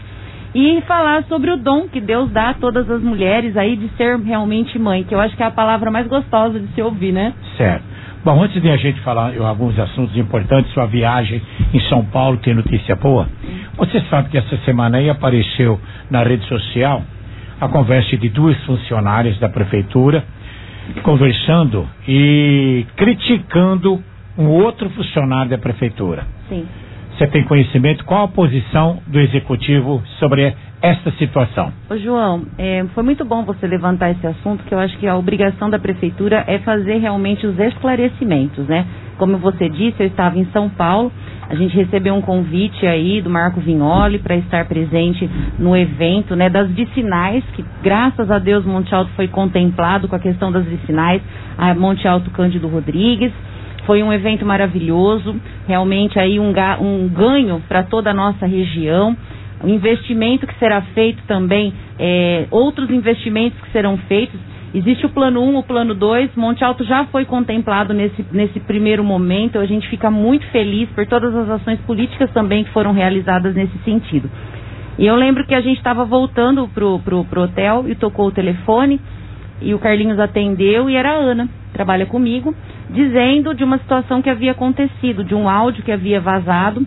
e falar sobre o dom que Deus dá a todas as mulheres aí de ser realmente mãe, que eu acho que é a palavra mais gostosa de se ouvir, né? Certo. Bom, antes de a gente falar eu, alguns assuntos importantes, sua viagem em São Paulo, tem notícia boa? Você sabe que essa semana aí apareceu na rede social a conversa de duas funcionárias da prefeitura conversando e criticando um outro funcionário da prefeitura. Sim. Você tem conhecimento? Qual a posição do executivo sobre esta situação? Ô João, é, foi muito bom você levantar esse assunto, que eu acho que a obrigação da prefeitura é fazer realmente os esclarecimentos, né? Como você disse, eu estava em São Paulo, a gente recebeu um convite aí do Marco Vignoli para estar presente no evento, né, das vicinais, que graças a Deus Monte Alto foi contemplado com a questão das vicinais, a Monte Alto Cândido Rodrigues. Foi um evento maravilhoso, realmente aí um, ga, um ganho para toda a nossa região, o investimento que será feito também, é, outros investimentos que serão feitos. Existe o plano um, o plano dois, Monte Alto já foi contemplado nesse, nesse primeiro momento, a gente fica muito feliz por todas as ações políticas também que foram realizadas nesse sentido. E eu lembro que a gente estava voltando pro, pro, pro hotel e tocou o telefone, e o Carlinhos atendeu, e era a Ana, trabalha comigo, dizendo de uma situação que havia acontecido, de um áudio que havia vazado,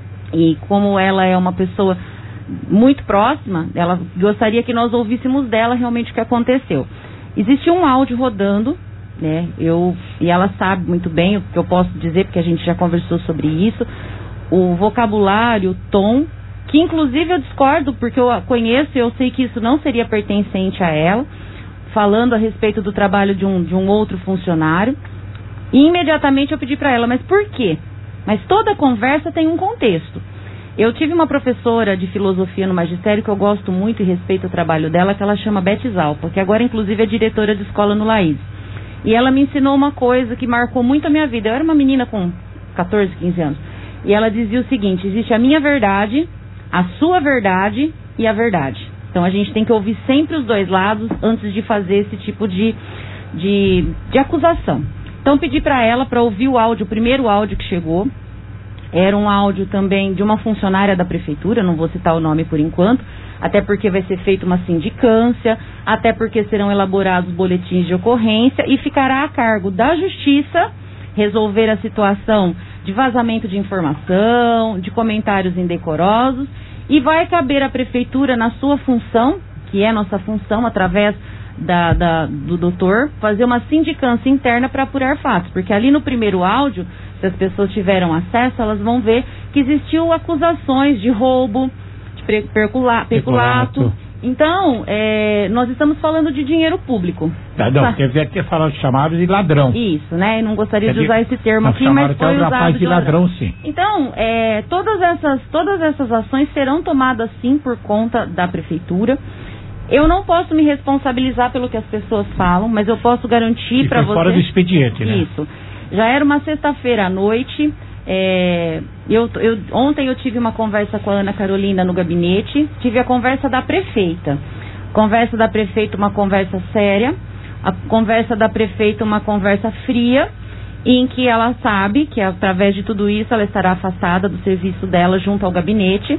e como ela é uma pessoa muito próxima, ela gostaria que nós ouvíssemos dela realmente o que aconteceu. Existe um áudio rodando, né, eu, e ela sabe muito bem o que eu posso dizer, porque a gente já conversou sobre isso, o vocabulário, o tom, que inclusive eu discordo, porque eu a conheço e eu sei que isso não seria pertencente a ela, falando a respeito do trabalho de um, de um outro funcionário. E imediatamente eu pedi para ela, mas por quê? Mas toda conversa tem um contexto. Eu tive uma professora de filosofia no magistério que eu gosto muito e respeito o trabalho dela, que ela chama Beth Zalpa, que agora inclusive é diretora de escola no Laís. E ela me ensinou uma coisa que marcou muito a minha vida. Eu era uma menina com catorze, quinze anos. E ela dizia o seguinte: existe a minha verdade, a sua verdade e a verdade. Então a gente tem que ouvir sempre os dois lados antes de fazer esse tipo de, de, de acusação. Então pedi para ela para ouvir o áudio, o primeiro áudio que chegou. Era um áudio também de uma funcionária da prefeitura, não vou citar o nome por enquanto, até porque vai ser feita uma sindicância, até porque serão elaborados boletins de ocorrência e ficará a cargo da justiça resolver a situação de vazamento de informação, de comentários indecorosos, e vai caber à prefeitura, na sua função, que é nossa função, através da, da, do doutor, fazer uma sindicância interna para apurar fatos, porque ali no primeiro áudio, se as pessoas tiveram acesso, elas vão ver que existiu acusações de roubo, de pecula, peculato. peculato. Então, é, nós estamos falando de dinheiro público. Não, não deve ter falado chamado de ladrão. Isso, né? Eu não gostaria de usar esse termo não, aqui, mas foi usado rapaz de, de ladrão, ladrão, sim. Então, é, todas essas, todas essas ações serão tomadas, sim, por conta da prefeitura. Eu não posso me responsabilizar pelo que as pessoas falam, mas eu posso garantir para você... fora do expediente, né? Isso. Já era uma sexta-feira à noite. É, eu, eu, ontem eu tive uma conversa com a Ana Carolina no gabinete. Tive a conversa da prefeita. Conversa da prefeita, uma conversa séria. A conversa da prefeita, uma conversa fria, em que ela sabe que através de tudo isso ela estará afastada do serviço dela junto ao gabinete.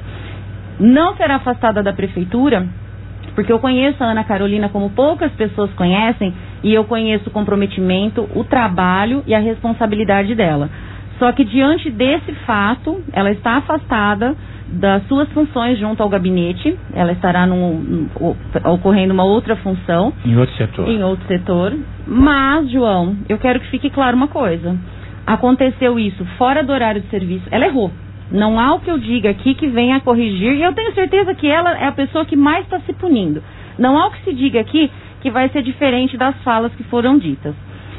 Não será afastada da prefeitura, porque eu conheço a Ana Carolina como poucas pessoas conhecem, e eu conheço o comprometimento, o trabalho e a responsabilidade dela. Só que diante desse fato, ela está afastada das suas funções junto ao gabinete, ela estará num, num, ocorrendo uma outra função. Em outro setor. Em outro setor. Mas, João, eu quero que fique claro uma coisa. Aconteceu isso fora do horário de serviço. Ela errou. Não há o que eu diga aqui que venha a corrigir, e eu tenho certeza que ela é a pessoa que mais está se punindo. Não há o que se diga aqui que vai ser diferente das falas que foram ditas.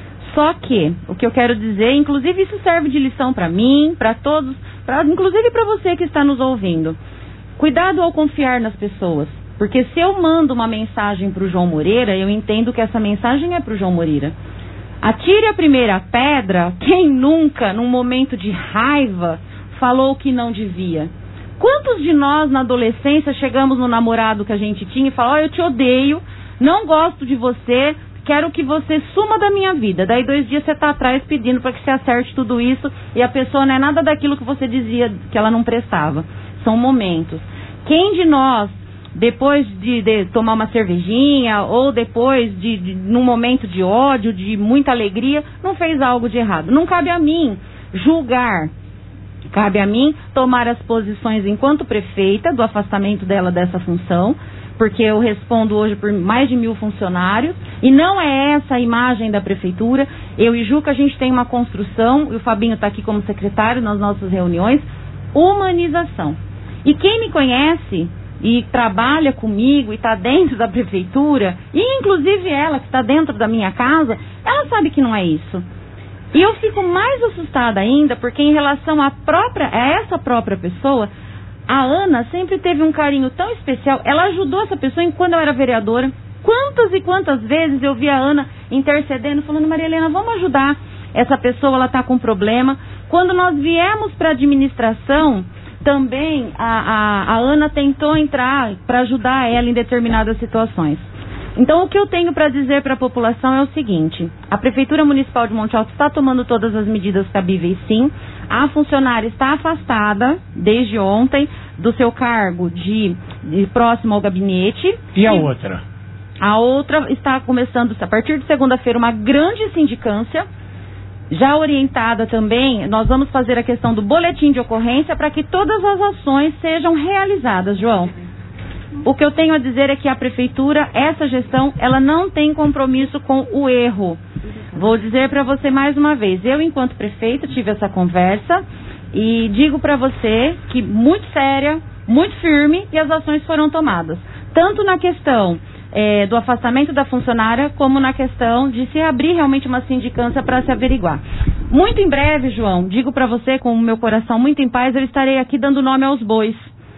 Só que, o que eu quero dizer, inclusive isso serve de lição para mim, para todos, pra, inclusive para você que está nos ouvindo. Cuidado ao confiar nas pessoas, porque se eu mando uma mensagem para o João Moreira, eu entendo que essa mensagem é para o João Moreira. Atire a primeira pedra, quem nunca, num momento de raiva, falou que não devia. Quantos de nós na adolescência chegamos no namorado que a gente tinha e falou, oh, eu te odeio, não gosto de você, quero que você suma da minha vida. Daí dois dias você está atrás pedindo para que você acerte tudo isso e a pessoa não é nada daquilo que você dizia que ela não prestava. São momentos. Quem de nós, depois de, de tomar uma cervejinha ou depois de, de num momento de ódio, de muita alegria, não fez algo de errado? Não cabe a mim julgar. Cabe a mim tomar as posições enquanto prefeita do afastamento dela dessa função, porque eu respondo hoje por mais de mil funcionários, e não é essa a imagem da prefeitura. Eu e Juca, a gente tem uma construção, e o Fabinho está aqui como secretário nas nossas reuniões, humanização. E quem me conhece e trabalha comigo e está dentro da prefeitura, e inclusive ela que está dentro da minha casa, ela sabe que não é isso. E eu fico mais assustada ainda, porque em relação à própria, a essa própria pessoa, a Ana sempre teve um carinho tão especial. Ela ajudou essa pessoa enquanto eu era vereadora. Quantas e quantas vezes eu vi a Ana intercedendo, falando, Maria Helena, vamos ajudar essa pessoa, ela está com problema. Quando nós viemos para a administração, também a, a, a Ana tentou entrar para ajudar ela em determinadas situações. Então, o que eu tenho para dizer para a população é o seguinte: a Prefeitura Municipal de Monte Alto está tomando todas as medidas cabíveis, sim. A funcionária está afastada desde ontem do seu cargo de, de próximo ao gabinete. E a outra? A outra está começando, a partir de segunda-feira, uma grande sindicância, já orientada também. Nós vamos fazer a questão do boletim de ocorrência para que todas as ações sejam realizadas, João. O que eu tenho a dizer é que a prefeitura, essa gestão, ela não tem compromisso com o erro. Vou dizer para você mais uma vez, eu enquanto prefeita tive essa conversa e digo para você que muito séria, muito firme, e as ações foram tomadas. Tanto na questão é, do afastamento da funcionária, como na questão de se abrir realmente uma sindicância para se averiguar. Muito em breve, João, digo para você com o meu coração muito em paz, eu estarei aqui dando nome aos bois.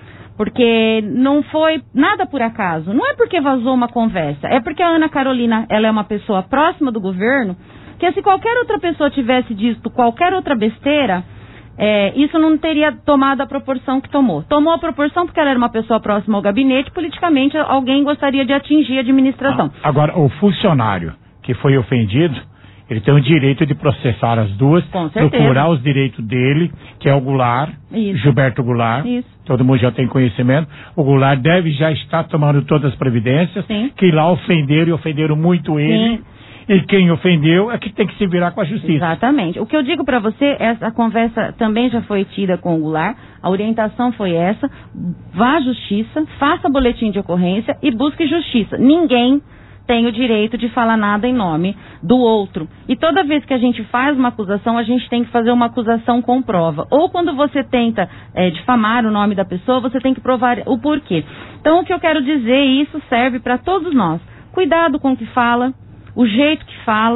Porque não foi nada por acaso. Não é porque vazou uma conversa. É porque a Ana Carolina, ela é uma pessoa próxima do governo, que se qualquer outra pessoa tivesse dito qualquer outra besteira, é, isso não teria tomado a proporção que tomou. Tomou a proporção porque ela era uma pessoa próxima ao gabinete, politicamente alguém gostaria de atingir a administração. Ah, agora, o funcionário que foi ofendido, ele tem o direito de processar as duas, procurar os direitos dele, que é o Goulart, Isso. Gilberto Goulart. Isso. Todo mundo já tem conhecimento. O Goulart deve já estar tomando todas as providências, Sim. que lá ofenderam e ofenderam muito ele. Sim. E quem ofendeu é que tem que se virar com a justiça. Exatamente. O que eu digo para você, essa conversa também já foi tida com o Goulart, a orientação foi essa: vá à justiça, faça boletim de ocorrência e busque justiça. Ninguém tem o direito de falar nada em nome do outro. E toda vez que a gente faz uma acusação, a gente tem que fazer uma acusação com prova. Ou quando você tenta é, difamar o nome da pessoa, você tem que provar o porquê. Então, o que eu quero dizer, e isso serve para todos nós: cuidado com o que fala, o jeito que fala,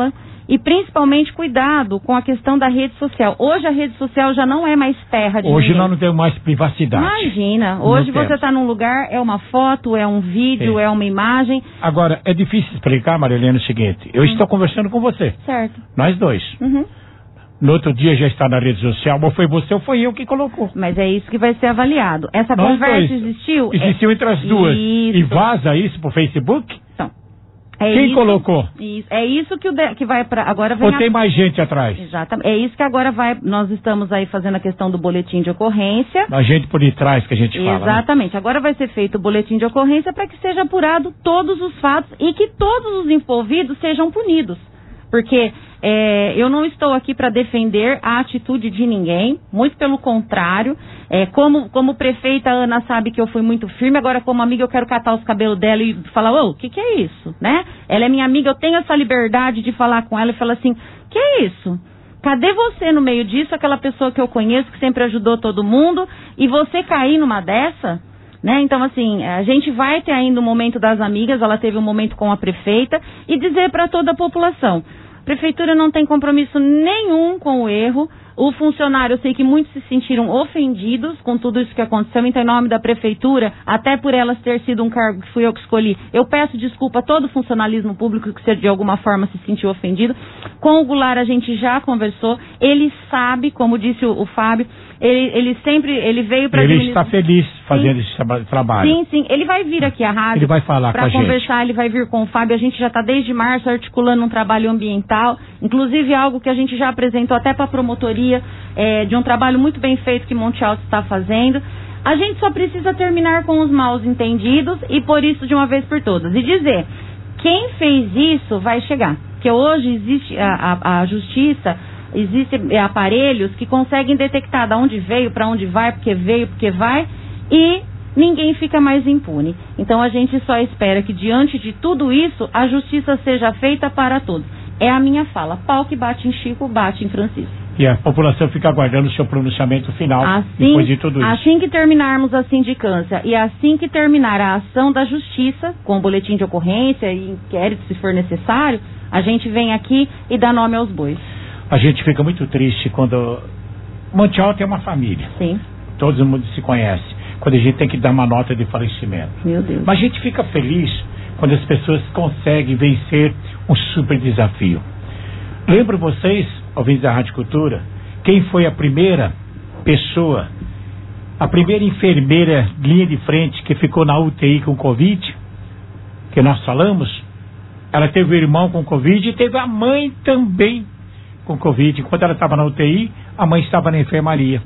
E principalmente cuidado com a questão da rede social. Hoje a rede social já não é mais terra de Hoje ninguém. nós não temos mais privacidade. Imagina, hoje Não você temos. está num lugar, é uma foto, é um vídeo, é, é uma imagem. Agora, é difícil explicar, Marilene, o seguinte. Eu Hum. estou conversando com você. Certo. Nós dois. Uhum. No outro dia já está na rede social, ou foi você ou foi eu que colocou. Mas é isso que vai ser avaliado. Essa Nós conversa dois. existiu? Existiu É- entre as duas. Isso. E vaza isso pro Facebook? Então, é Quem isso- colocou? Isso, é isso que, o de- que vai para agora vem Ou a- tem mais gente atrás? Exatamente. É isso que agora vai. Nós estamos aí fazendo a questão do boletim de ocorrência. Mais gente por detrás que a gente fala. Né? Exatamente. Agora vai ser feito o boletim de ocorrência para que seja apurado todos os fatos e que todos os envolvidos sejam punidos. Porque é, eu não estou aqui para defender a atitude de ninguém, muito pelo contrário. É, como, como prefeita, a Ana sabe que eu fui muito firme, agora como amiga eu quero catar os cabelos dela e falar, ô, o que que é isso, né? Ela é minha amiga, eu tenho essa liberdade de falar com ela e falar assim, que é isso? Cadê você no meio disso, aquela pessoa que eu conheço, que sempre ajudou todo mundo, e você cair numa dessa? Né? Então, assim, a gente vai ter ainda o momento das amigas, ela teve um momento com a prefeita, e dizer para toda a população, a prefeitura não tem compromisso nenhum com o erro, o funcionário, eu sei que muitos se sentiram ofendidos com tudo isso que aconteceu, então em nome da prefeitura, até por elas ter sido um cargo que fui eu que escolhi, eu peço desculpa a todo o funcionalismo público que de alguma forma se sentiu ofendido. Com o Goulart a gente já conversou, ele sabe, como disse o, o Fábio, ele, ele sempre, ele veio para Ele está feliz fazendo Sim. esse traba- trabalho. Sim, sim. Ele vai vir aqui à rádio. Ele vai falar com a Para gente. conversar, ele vai vir com o Fábio. A gente já está desde março articulando um trabalho ambiental, inclusive algo que a gente já apresentou até para a promotoria, é, de um trabalho muito bem feito que Monte Alto está fazendo. A gente só precisa terminar com os mal entendidos e por isso de uma vez por todas. E dizer, quem fez isso vai chegar. Porque hoje existe a, a, a justiça, existem aparelhos que conseguem detectar de onde veio, para onde vai, porque veio, porque vai, e ninguém fica mais impune. Então a gente só espera que diante de tudo isso, a justiça seja feita para todos. É a minha fala. Pau que bate em Chico, bate em Francisco. E a população fica aguardando o seu pronunciamento final Assim, depois de tudo isso. assim que terminarmos a sindicância e assim que terminar a ação da justiça, com o boletim de ocorrência e inquérito se for necessário, a gente vem aqui e dá nome aos bois. A gente fica muito triste quando... Monte Alto é uma família. Sim. Todo mundo se conhece. Quando a gente tem que dar uma nota de falecimento. Meu Deus. Mas a gente fica feliz quando as pessoas conseguem vencer um super desafio. Lembro vocês, ouvintes da Rádio Cultura, quem foi a primeira pessoa, a primeira enfermeira linha de frente que ficou na U T I com Covid, que nós falamos? Ela teve o irmão com Covid e teve a mãe também com Covid. Enquanto ela estava na U T I, a mãe estava na enfermaria.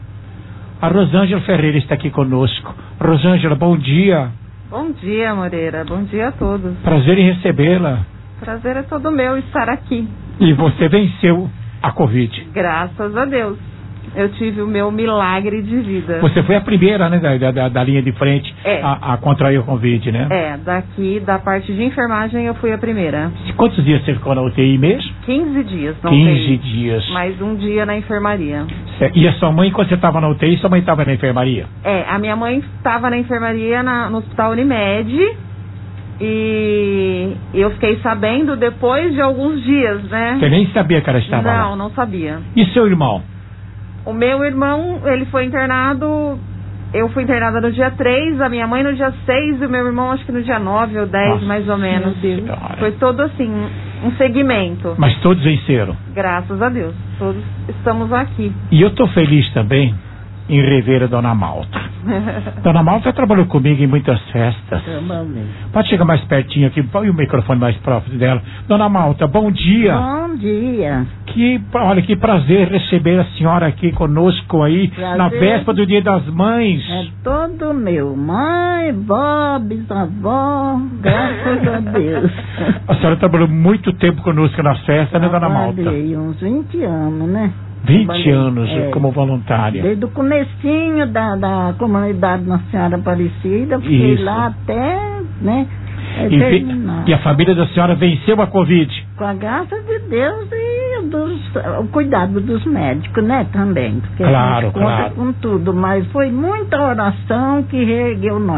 A Rosângela Ferreira está aqui conosco. Rosângela, bom dia. Bom dia, Moreira. Bom dia a todos. Prazer em recebê-la. Prazer é todo meu estar aqui. E você venceu a Covid. Graças a Deus. Eu tive o meu milagre de vida. Você foi a primeira, né, da, da, da linha de frente É. a, a contrair o Covid, né? É, daqui da parte de enfermagem eu fui a primeira. Quantos dias você ficou na U T I mesmo? quinze dias, não quinze tem. dias. Mais um dia na enfermaria. Certo. E a sua mãe, quando você estava na U T I, sua mãe estava na enfermaria? É, a minha mãe estava na enfermaria na, no Hospital Unimed. E eu fiquei sabendo depois de alguns dias, né? Você nem sabia que ela estava Não, lá? não sabia. E seu irmão? O meu irmão, ele foi internado, eu fui internada no dia três, a minha mãe no dia seis e o meu irmão acho que no dia nove ou dez, Nossa, mais ou menos. meu Deus. Foi todo assim, um segmento. Mas todos venceram. Graças a Deus, todos estamos aqui. E eu estou feliz também em rever a Dona Malta. Dona Malta trabalhou comigo em muitas festas. Pode chegar mais pertinho aqui, põe o microfone mais próximo dela. Dona Malta, bom dia. Bom dia. Que, olha, que prazer receber a senhora aqui conosco aí, Prazer. na véspera do Dia das Mães. É todo meu. Mãe, vó, bisavó, graças a Deus. A senhora trabalhou muito tempo conosco nas festas, né, Dona Malta? Trabalhei uns vinte anos, né? vinte Trabalhei, anos é, como voluntária. Desde o comecinho da, da comunidade Nossa Senhora Aparecida, fiquei Isso. lá até, né? é, E, ve- terminar. e a família da senhora venceu a Covid. Com a graça de Deus e dos, o cuidado dos médicos, né, também. Porque Claro, a gente conta claro. com tudo, mas foi muita oração que reergueu nós.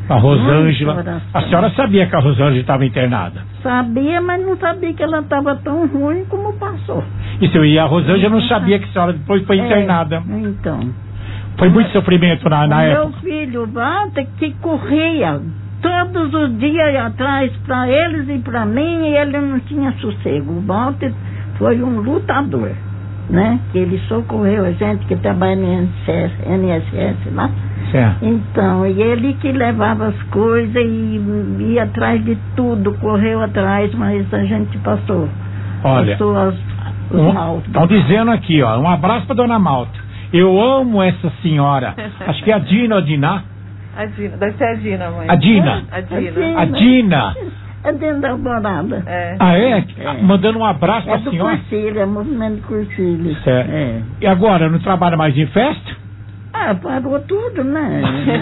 A Rosângela. Muita oração. A senhora sabia que a Rosângela estava internada? Sabia, mas não sabia que ela estava tão ruim como passou. Isso, e a Rosângela não sabia que a senhora depois foi internada. É, então. Foi muito sofrimento na, na o época. Meu filho, Walter, que corria todos os dias atrás para eles e para mim, e ele não tinha sossego. O Walter foi um lutador, né? Que ele socorreu a gente que trabalha no N S S lá. Certo. Então, e ele que levava as coisas e ia atrás de tudo, correu atrás, mas a gente passou. Olha, passou as, os um, maus. estão dizendo aqui, ó, um abraço para dona Malta. Eu amo essa senhora. Acho que é a Dina ou a Diná. A Dina, deve ser a Dina, mãe. A Dina. A Dina. A A Dina. É dentro da Alvorada. É. Ah, é? é? Mandando um abraço é pra do senhora. Cursilho, é movimento de Cursilho. Certo. É. E agora, não trabalha mais em festa? Ah, parou tudo, né?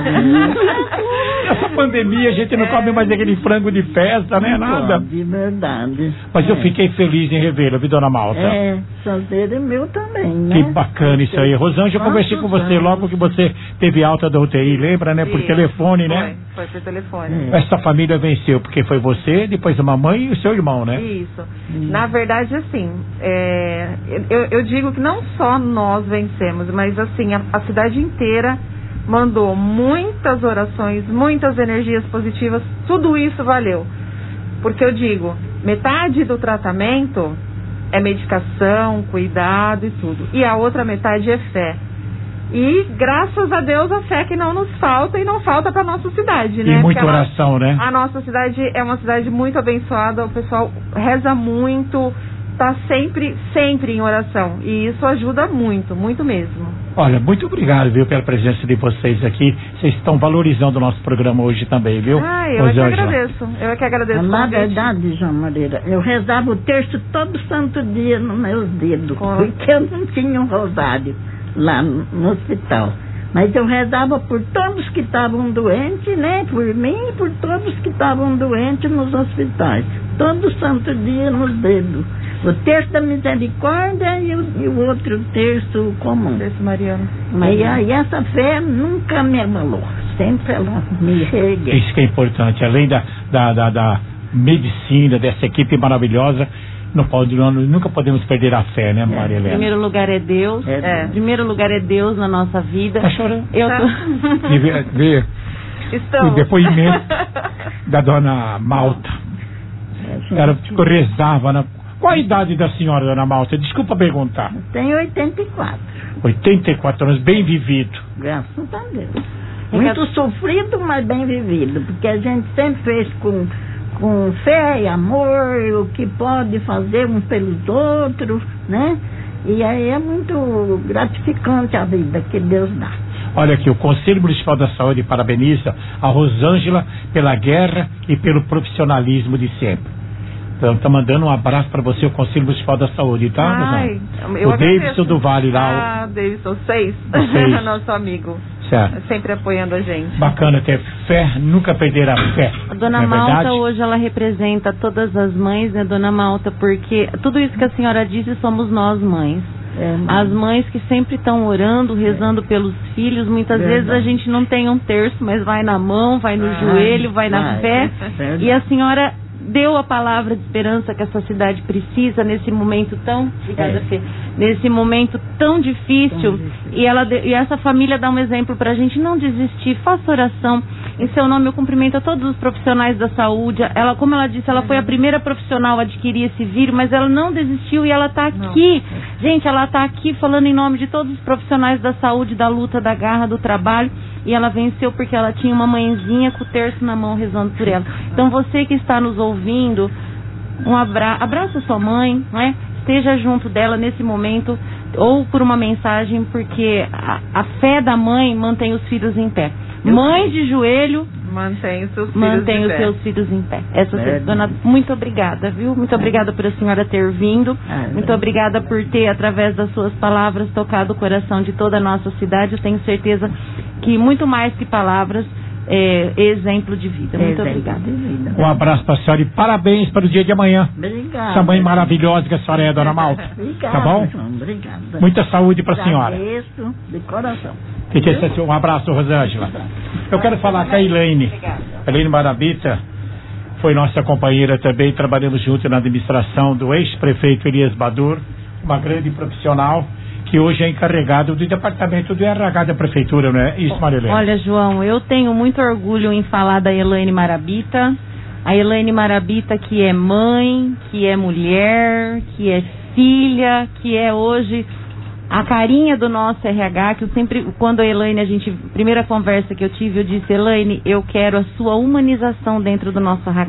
Essa pandemia, a gente não é. come mais aquele frango de festa, né? Nada. De verdade. Mas é. eu fiquei feliz em revê-la, viu, dona Malta? É, solteiro é meu também, né? Que bacana isso aí. Rosângela, eu conversei com você logo que você teve alta da U T I, lembra, né? Por Sim, telefone, né? Foi, foi por telefone. É. Essa família venceu, porque foi você, depois a mamãe e o seu irmão, né? Isso. Hum. Na verdade, assim, é, eu, eu digo que não só nós vencemos, mas assim, a, a cidade inteira mandou muitas orações, muitas energias positivas, tudo isso valeu. Porque eu digo, metade do tratamento é medicação, cuidado e tudo. E a outra metade é fé. E graças a Deus a fé que não nos falta e não falta para nossa cidade, né? E muita Porque oração, a né? A nossa cidade é uma cidade muito abençoada, o pessoal reza muito, tá sempre, sempre em oração. E isso ajuda muito, muito mesmo. Olha, muito obrigado, viu, pela presença de vocês aqui. Vocês estão valorizando o nosso programa hoje também, viu? Ah, eu é que agradeço. Eu é que agradeço. Na verdade, João Moreira, eu rezava o terço todo santo dia nos meus dedos, Com... porque eu não tinha um rosário lá no, no hospital. Mas eu rezava por todos que estavam doentes, né? Por mim e por todos que estavam doentes nos hospitais. Todo santo dia nos dedos. O terço da misericórdia e o, e o outro terço comum. Terço mariano. E aí essa fé nunca me abalou. Sempre ela me ergueu. Isso que é importante. Além da, da, da, da medicina, dessa equipe maravilhosa, não pode, não, nunca podemos perder a fé, né, Maria Helena? Em primeiro lugar é Deus. É. Em primeiro lugar é Deus na nossa vida. Tá chorando? Eu tá. tô... E ver, ver o depoimento da dona Malta. Ela rezava na... Qual a idade da senhora, dona Malta? Desculpa perguntar. Tenho oitenta e quatro. oitenta e quatro anos, bem vivido. Graças a Deus. Muito sofrido, mas bem vivido. Porque a gente sempre fez com, com fé e amor, o que pode fazer uns pelos outros, né? E aí é muito gratificante a vida que Deus dá. Olha aqui, o Conselho Municipal da Saúde parabeniza a Rosângela pela guerra e pelo profissionalismo de sempre. Então, tá mandando um abraço para você, o Conselho Municipal da Saúde, tá, Ai, eu O Davidson do Vale lá. Ah, o Davidson, seis. seis. Nosso amigo. Certo. Sempre apoiando a gente. Bacana ter fé, nunca perder a fé. A Dona é Malta verdade? hoje ela representa todas as mães, né, Dona Malta? Porque tudo isso que a senhora disse somos nós mães. É, as mães que sempre estão orando, rezando é. pelos filhos. Muitas verdade. vezes a gente não tem um terço, mas vai na mão, vai no ah, joelho, vai na vai. fé. É e a senhora deu a palavra de esperança que essa cidade precisa nesse momento tão, obrigada, é. Fê, nesse momento tão difícil, tão difícil. E, ela, e essa família dá um exemplo para a gente não desistir, faça oração. Em seu nome eu cumprimento a todos os profissionais da saúde. Ela, como ela disse, ela foi a primeira profissional a adquirir esse vírus, mas ela não desistiu e ela está aqui. Não. Gente, ela está aqui falando em nome de todos os profissionais da saúde, da luta, da garra, do trabalho. E ela venceu porque ela tinha uma mãezinha com o terço na mão rezando por ela. Então você que está nos ouvindo, um abra... abraça sua mãe, né? Esteja junto dela nesse momento, ou por uma mensagem, porque a, a fé da mãe mantém os filhos em pé. Mãe de joelho mantém os seus filhos mantém em os pé. seus filhos em pé. Essa é, dona, muito obrigada, viu? Muito obrigada por a senhora ter vindo. É, muito obrigada por ter, através das suas palavras, tocado o coração de toda a nossa cidade. Eu tenho certeza que muito mais que palavras, é exemplo de vida. Muito exemplo obrigada. De vida. Um abraço para a senhora e parabéns para o dia de amanhã. Obrigada. Essa mãe maravilhosa que a senhora é, dona Malta. Obrigada. Tá bom? João, obrigada. Muita saúde para a senhora. Agradeço de coração. Um abraço, Rosângela. Eu quero falar com a Elaine. A Elaine Marabita foi nossa companheira também, trabalhamos junto na administração do ex-prefeito Elias Badur, uma grande profissional que hoje é encarregado do departamento do R H da prefeitura, não é isso, Marilene? Olha, João, eu tenho muito orgulho em falar da Elaine Marabita. A Elaine Marabita que é mãe, que é mulher, que é filha, que é hoje a carinha do nosso R H, que eu sempre, quando a Elaine, a gente, primeira conversa que eu tive, eu disse, Elaine, eu quero a sua humanização dentro do nosso R H.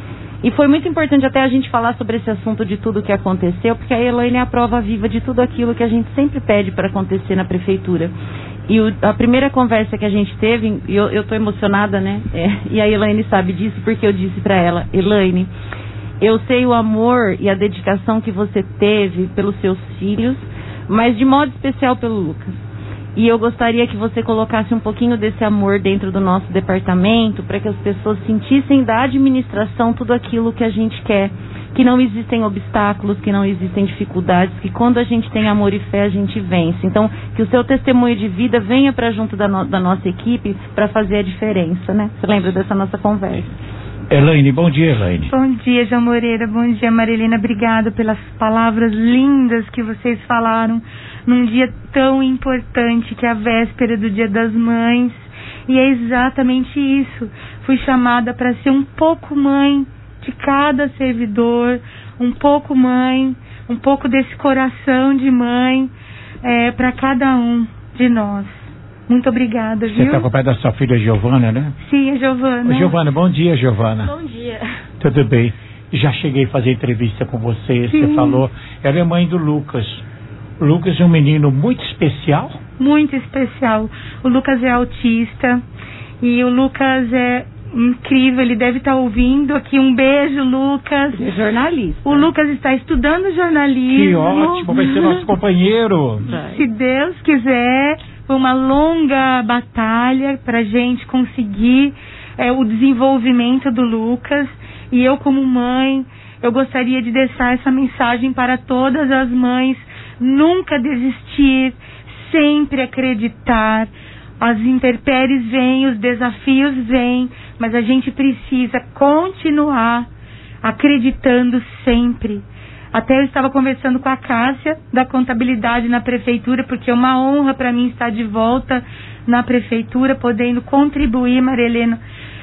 E foi muito importante até a gente falar sobre esse assunto de tudo que aconteceu, porque a Elaine é a prova viva de tudo aquilo que a gente sempre pede para acontecer na prefeitura. E o, a primeira conversa que a gente teve, e eu, eu tô emocionada, né? É, e a Elaine sabe disso, porque eu disse para ela, Elaine, eu sei o amor e a dedicação que você teve pelos seus filhos, mas de modo especial pelo Lucas. E eu gostaria que você colocasse um pouquinho desse amor dentro do nosso departamento, para que as pessoas sentissem da administração tudo aquilo que a gente quer, que não existem obstáculos, que não existem dificuldades, que quando a gente tem amor e fé a gente vence. Então, que o seu testemunho de vida venha para junto da, no, da nossa equipe para fazer a diferença, né? Você lembra dessa nossa conversa? Elaine, bom dia, Elaine. Bom dia, João Moreira, bom dia, Marilena, obrigado pelas palavras lindas que vocês falaram num dia tão importante que é a véspera do Dia das Mães, e é exatamente isso, fui chamada para ser um pouco mãe de cada servidor, um pouco mãe, um pouco desse coração de mãe é, para cada um de nós. Muito obrigada, viu? Você está com o pai da sua filha Giovana, né? Sim, a Giovana. Ô, Giovana, bom dia, Giovana. Bom dia. Tudo bem. Já cheguei a fazer entrevista com você, Sim. Você falou, ela é mãe do Lucas. O Lucas é um menino muito especial? Muito especial. O Lucas é autista e o Lucas é incrível, ele deve estar ouvindo aqui. Um beijo, Lucas. Ele é jornalista. O Lucas está estudando jornalismo. Que ótimo, vai ser nosso companheiro. Se Deus quiser, foi uma longa batalha para a gente conseguir é, o desenvolvimento do Lucas. E eu, como mãe, eu gostaria de deixar essa mensagem para todas as mães: nunca desistir, sempre acreditar. As intempéries vêm, os desafios vêm, mas a gente precisa continuar acreditando sempre. Até eu estava conversando com a Cássia, da contabilidade na prefeitura, porque é uma honra para mim estar de volta na prefeitura, podendo contribuir, Marilena.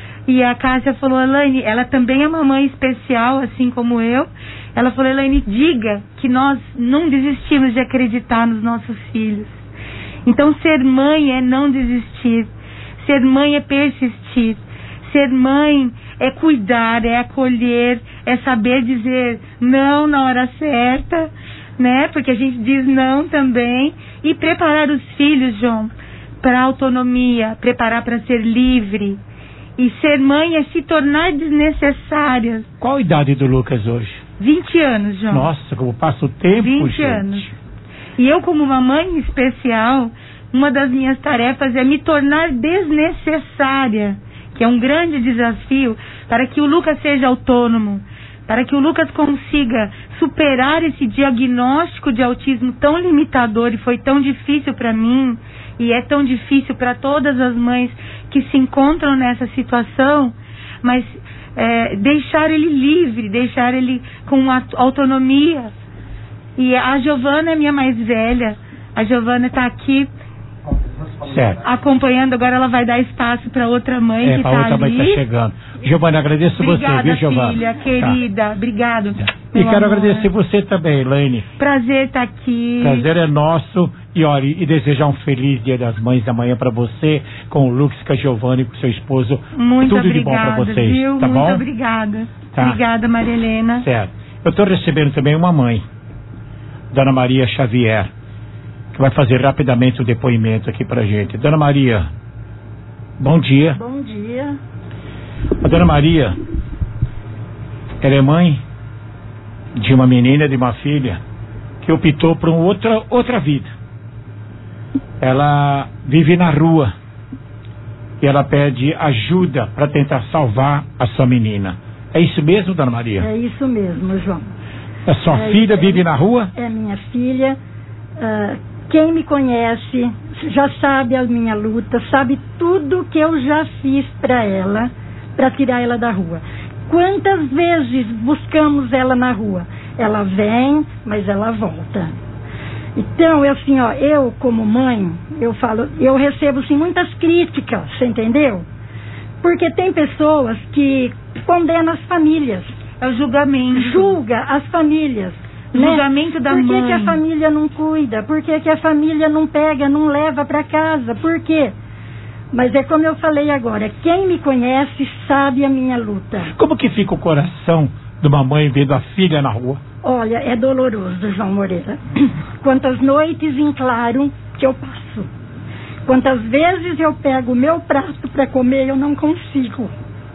E a Cássia falou, Elaine, ela também é uma mãe especial, assim como eu. Ela falou, Elaine, diga que nós não desistimos de acreditar nos nossos filhos. Então, ser mãe é não desistir. Ser mãe é persistir. Ser mãe é cuidar, é acolher, é saber dizer não na hora certa, né? Porque a gente diz não também. E preparar os filhos, João, para a autonomia, preparar para ser livre. E ser mãe é se tornar desnecessária. Qual a idade do Lucas hoje? vinte anos, João. Nossa, como passa o tempo, vinte gente. anos. E eu, como uma mãe especial, uma das minhas tarefas é me tornar desnecessária, que é um grande desafio, para que o Lucas seja autônomo, para que o Lucas consiga superar esse diagnóstico de autismo tão limitador, e foi tão difícil para mim, e é tão difícil para todas as mães que se encontram nessa situação, mas é, deixar ele livre, deixar ele com autonomia. E a Giovana é minha mais velha. A Giovana está aqui certo. acompanhando. Agora ela vai dar espaço para outra mãe é, que está ali. outra mãe está chegando. Giovana, agradeço Obrigada, você, viu, Giovana? filha, querida. Tá. Obrigado. E quero amor. agradecer você também, Elaine. Prazer estar aqui. Prazer é nosso. E olha, e desejar um feliz Dia das Mães amanhã para você, com o Lucas, com a Giovana e com o seu esposo. Muito Tudo obrigada, de bom para vocês, viu? tá Muito bom? obrigada. Tá. Obrigada, Maria Helena. Certo. Eu estou recebendo também uma mãe, Dona Maria Xavier, que vai fazer rapidamente o depoimento aqui pra gente. Dona Maria, bom dia. Bom dia. A Dona Maria, ela é mãe de uma menina, de uma filha, que optou por uma outra, outra vida. Ela vive na rua e ela pede ajuda para tentar salvar a sua menina. É isso mesmo, Dona Maria? É isso mesmo, João. A sua é, filha é, vive na rua? É minha filha. Uh, quem me conhece já sabe a minha luta, sabe tudo que eu já fiz para ela, para tirar ela da rua. Quantas vezes buscamos ela na rua? Ela vem, mas ela volta. Então, eu assim, ó, eu como mãe, eu falo, eu recebo assim muitas críticas, você entendeu? Porque tem pessoas que condenam as famílias. É o julgamento. Julga as famílias. O né? julgamento da Por que mãe. que a família não cuida? Por que que a família não pega, não leva para casa? Por quê? Mas é como eu falei agora, quem me conhece sabe a minha luta. Como que fica o coração de uma mãe vendo a filha na rua? Olha, é doloroso, João Moreira. Quantas noites em claro que eu passo. Quantas vezes eu pego o meu prato para comer e eu não consigo.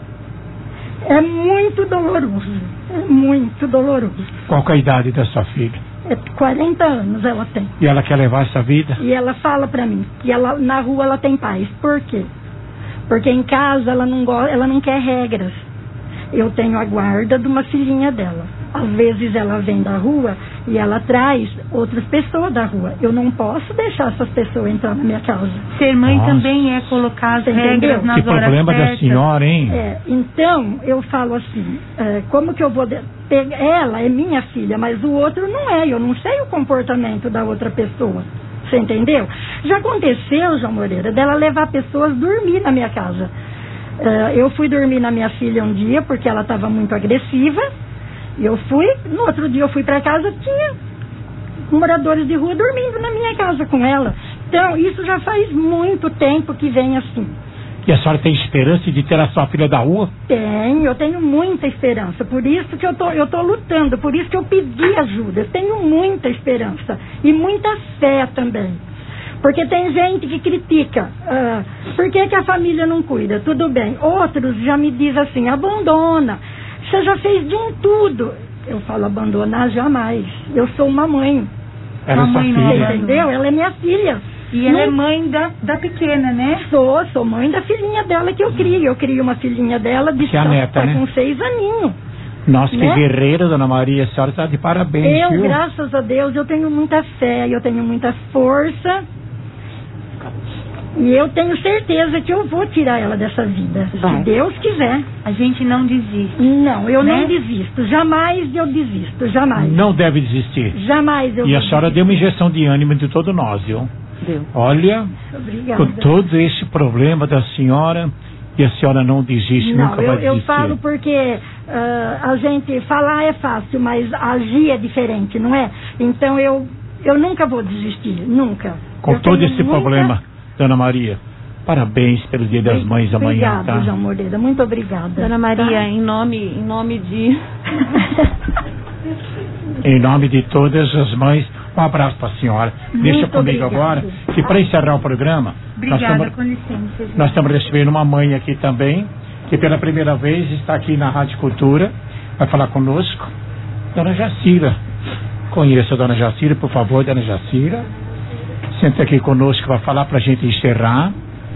É muito doloroso. É muito doloroso. Qual que é a idade da sua filha? É quarenta anos ela tem. E ela quer levar essa vida? E ela fala pra mim que ela, na rua ela tem paz. Por quê? Porque em casa ela não, go- ela não quer regras. Eu tenho a guarda de uma filhinha dela. Às vezes ela vem da rua e ela traz outras pessoas da rua. Eu não posso deixar essas pessoas entrar na minha casa. Ser mãe Nossa. também é colocar as Você regras entendeu? nas Que horas problema da certas. senhora, hein? É, então, eu falo assim, é, como que eu vou... De- pegar? Ela é minha filha, mas o outro não é. Eu não sei o comportamento da outra pessoa. Você entendeu? Já aconteceu, João Moreira, dela levar pessoas dormir na minha casa. É, eu fui dormir na minha filha um dia, porque ela estava muito agressiva. E eu fui, no outro dia eu fui para casa, tinha moradores de rua dormindo na minha casa com ela. Então, isso já faz muito tempo que vem assim. E a senhora tem esperança de ter a sua filha da rua? Tenho, eu tenho muita esperança. Por isso que eu tô, eu tô lutando, por isso que eu pedi ajuda. Eu tenho muita esperança e muita fé também. Porque tem gente que critica. Ah, por que que a família não cuida? Tudo bem. Outros já me dizem assim, abandona. Você já fez de um tudo. Eu falo, abandonar jamais. Eu sou uma mãe. Ela é uma sua mãe filha. nova, entendeu? Ela é minha filha. E ela Não- é mãe da, da pequena, né? Sou, sou mãe da filhinha dela que eu crio. Eu crio uma filhinha dela de Que é a tá- neta, tá né? com seis aninhos. Nossa, que Né? guerreira, dona Maria. A senhora está de parabéns, Eu, viu? graças a Deus, eu tenho muita fé, eu tenho muita força. E eu tenho certeza que eu vou tirar ela dessa vida. Vai. Se Deus quiser. A gente não desiste. Não, eu Né? não desisto. Jamais eu desisto. Jamais. Não deve desistir. Jamais eu E a vou senhora deu uma injeção de ânimo de todos nós, viu? Deu. Olha, Obrigada. com todo esse problema da senhora, e a senhora não desiste, Não, nunca eu, vai eu desistir. falo porque ah, a gente falar é fácil, mas agir é diferente, não é? Então eu, eu nunca vou desistir, nunca. Com Eu todo tenho esse muita- problema, dona Maria, parabéns pelo Dia das Mães amanhã, Obrigada, tá? João Moreira, muito obrigada. Dona Maria, tá? em nome, em nome de... Em nome de todas as mães, um abraço para a senhora. Deixa Muito comigo obrigada. agora, que para encerrar o programa, nós Obrigada, estamos, com licença. gente. nós estamos recebendo uma mãe aqui também, que pela primeira vez está aqui na Rádio Cultura, vai falar conosco, Dona Jacira. Conheça a Dona Jacira, por favor, Dona Jacira. Senta aqui conosco, vai falar para a gente encerrar.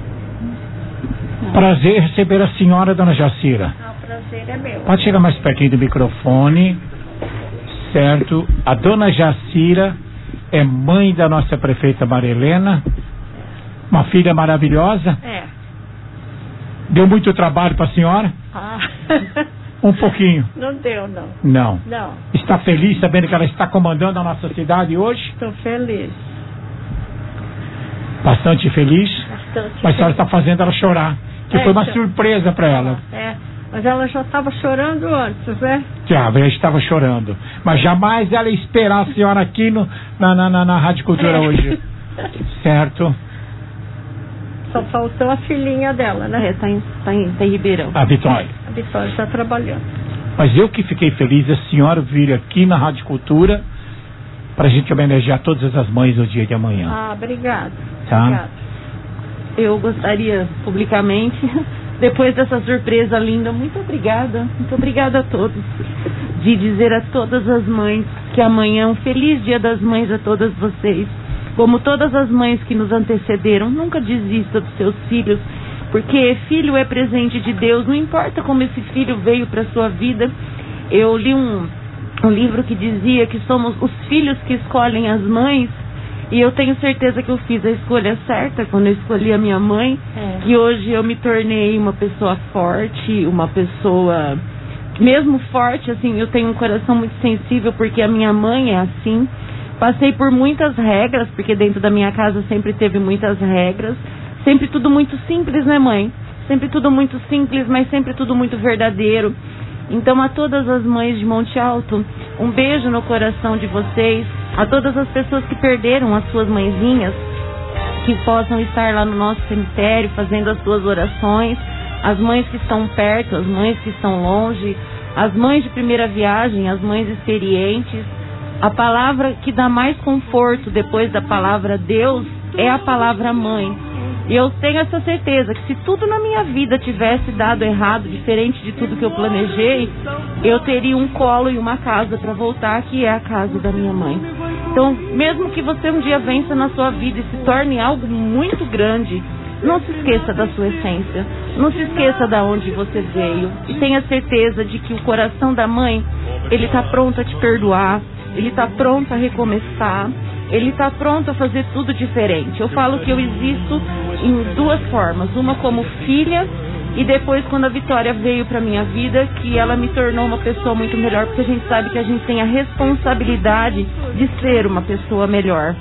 Prazer receber a senhora, Dona Jacira. O prazer é meu. Pode chegar mais pertinho do microfone, certo? A Dona Jacira é mãe da nossa prefeita Maria Helena, uma filha maravilhosa. É. Deu muito trabalho para a senhora? Ah. Um pouquinho. Não deu, não. Não. Não. Está feliz sabendo que ela está comandando a nossa cidade hoje? Estou feliz. Bastante feliz. Bastante Mas a senhora está fazendo ela chorar. Que É, foi uma então. surpresa para ela. É, mas ela já estava chorando antes, né? Já, ela estava chorando. Mas jamais ela ia esperar a senhora aqui no, na, na, na, na Rádio Cultura É. hoje. Certo? Só faltou a filhinha dela, né? É, tá em, tá em, tá em Ribeirão. A Vitória. A Vitória está trabalhando. Mas eu que fiquei feliz a senhora vir aqui na Rádio Cultura para a gente homenagear todas as mães no dia de amanhã. Ah, obrigada. Tá? Obrigada. Eu gostaria, publicamente, depois dessa surpresa linda, muito obrigada, muito obrigada a todos, de dizer a todas as mães que amanhã um feliz Dia das Mães a todas vocês. Como todas as mães que nos antecederam, nunca desista dos seus filhos, porque filho é presente de Deus, não importa como esse filho veio para sua vida. Eu li um, um livro que dizia que somos os filhos que escolhem as mães, E eu tenho certeza que eu fiz a escolha certa quando eu escolhi a minha mãe, É. que hoje eu me tornei uma pessoa forte, uma pessoa, mesmo forte, assim, eu tenho um coração muito sensível porque a minha mãe é assim. Passei por muitas regras, porque dentro da minha casa sempre teve muitas regras, sempre tudo muito simples, né, mãe? Sempre tudo muito simples, mas sempre tudo muito verdadeiro. Então, a todas as mães de Monte Alto, um beijo no coração de vocês. A todas as pessoas que perderam as suas mãezinhas, que possam estar lá no nosso cemitério fazendo as suas orações. As mães que estão perto, as mães que estão longe, as mães de primeira viagem, as mães experientes. A palavra que dá mais conforto depois da palavra Deus é a palavra mãe. E eu tenho essa certeza que se tudo na minha vida tivesse dado errado, diferente de tudo que eu planejei, eu teria um colo e uma casa para voltar, que é a casa da minha mãe. Então, mesmo que você um dia vença na sua vida e se torne algo muito grande, não se esqueça da sua essência, não se esqueça de onde você veio e tenha certeza de que o coração da mãe, ele está pronto a te perdoar, ele está pronto a recomeçar, ele está pronto a fazer tudo diferente. Eu falo que eu existo em duas formas, uma como filha e depois quando a Vitória veio para minha vida, que ela me tornou uma pessoa muito melhor, porque a gente sabe que a gente tem a responsabilidade de ser uma pessoa melhor.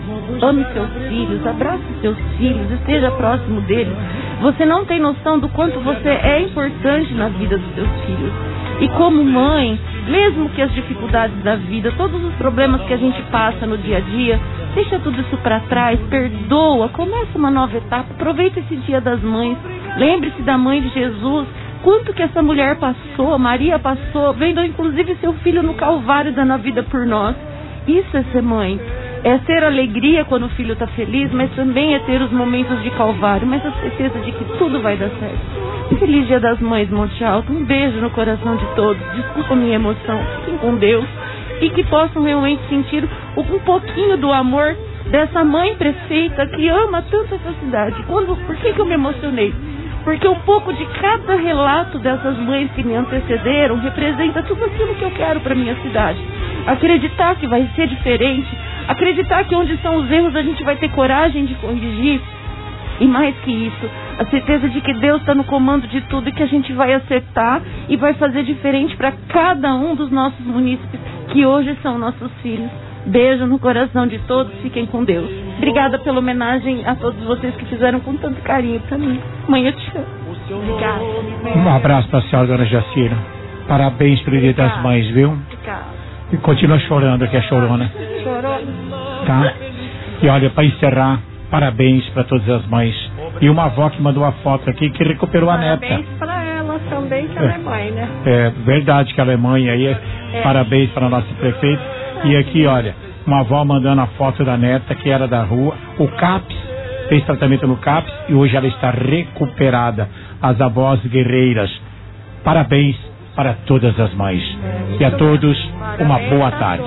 Ame seus filhos, abrace seus filhos, esteja próximo deles. Você não tem noção do quanto você é importante na vida dos seus filhos. E como mãe, mesmo que as dificuldades da vida, todos os problemas que a gente passa no dia a dia, deixa tudo isso para trás, perdoa, começa uma nova etapa, aproveita esse Dia das Mães, lembre-se da mãe de Jesus, quanto que essa mulher passou, Maria passou, vendo inclusive seu filho no Calvário dando a vida por nós. Isso é ser mãe, é ter alegria quando o filho está feliz, mas também é ter os momentos de Calvário, mas a certeza de que tudo vai dar certo. Feliz Dia das Mães, Monte Alto, um beijo no coração de todos, desculpa a minha emoção, fiquem com Deus, e que possam realmente sentir um pouquinho do amor dessa mãe prefeita que ama tanto essa cidade. Quando, por que que eu me emocionei? Porque um pouco de cada relato dessas mães que me antecederam representa tudo aquilo que eu quero para minha cidade. Acreditar que vai ser diferente, acreditar que onde estão os erros a gente vai ter coragem de corrigir. E mais que isso, a certeza de que Deus está no comando de tudo e que a gente vai acertar e vai fazer diferente para cada um dos nossos munícipes, que hoje são nossos filhos. Beijo no coração de todos, fiquem com Deus. Obrigada pela homenagem a todos vocês que fizeram com tanto carinho para mim. Mãe, eu te amo. Obrigada. Um abraço para a senhora, dona Jacira. Parabéns pelo Dia das Mães, viu? Obrigada. E continua chorando, que é chorona. Chorou? Tá? E olha, para encerrar, parabéns para todas as mães. E uma avó que mandou uma foto aqui que recuperou a neta. Parabéns para ela também, que ela é mãe, né? É verdade que ela é mãe aí. É. Parabéns para a nossa prefeita. E aqui, olha, uma avó mandando a foto da neta que era da rua. O CAPS, fez tratamento no CAPS e hoje ela está recuperada. As avós guerreiras. Parabéns para todas as mães. E a todos, uma boa tarde.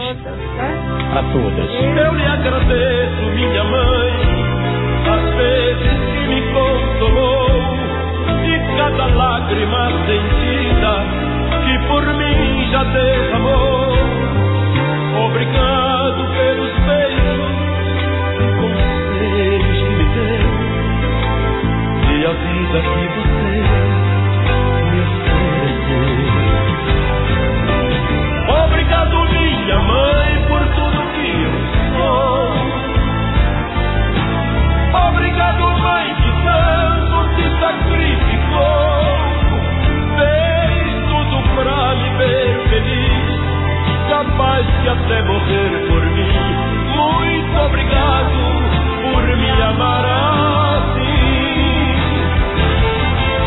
Para todas. Eu lhe agradeço, minha mãe, as vezes que me consolou, de cada lágrima sentida que por mim já derramou. Obrigado pelos beijos e conselhos que me deu, e a vida que você me ofereceu. Obrigado, minha mãe, por tudo que eu sou. Obrigado, mãe, que tanto se sacrificou. Fez tudo pra me ver feliz, capaz de até morrer por mim. Muito obrigado por me amar assim.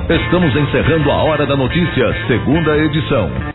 Estamos encerrando a Hora da Notícia, segunda edição.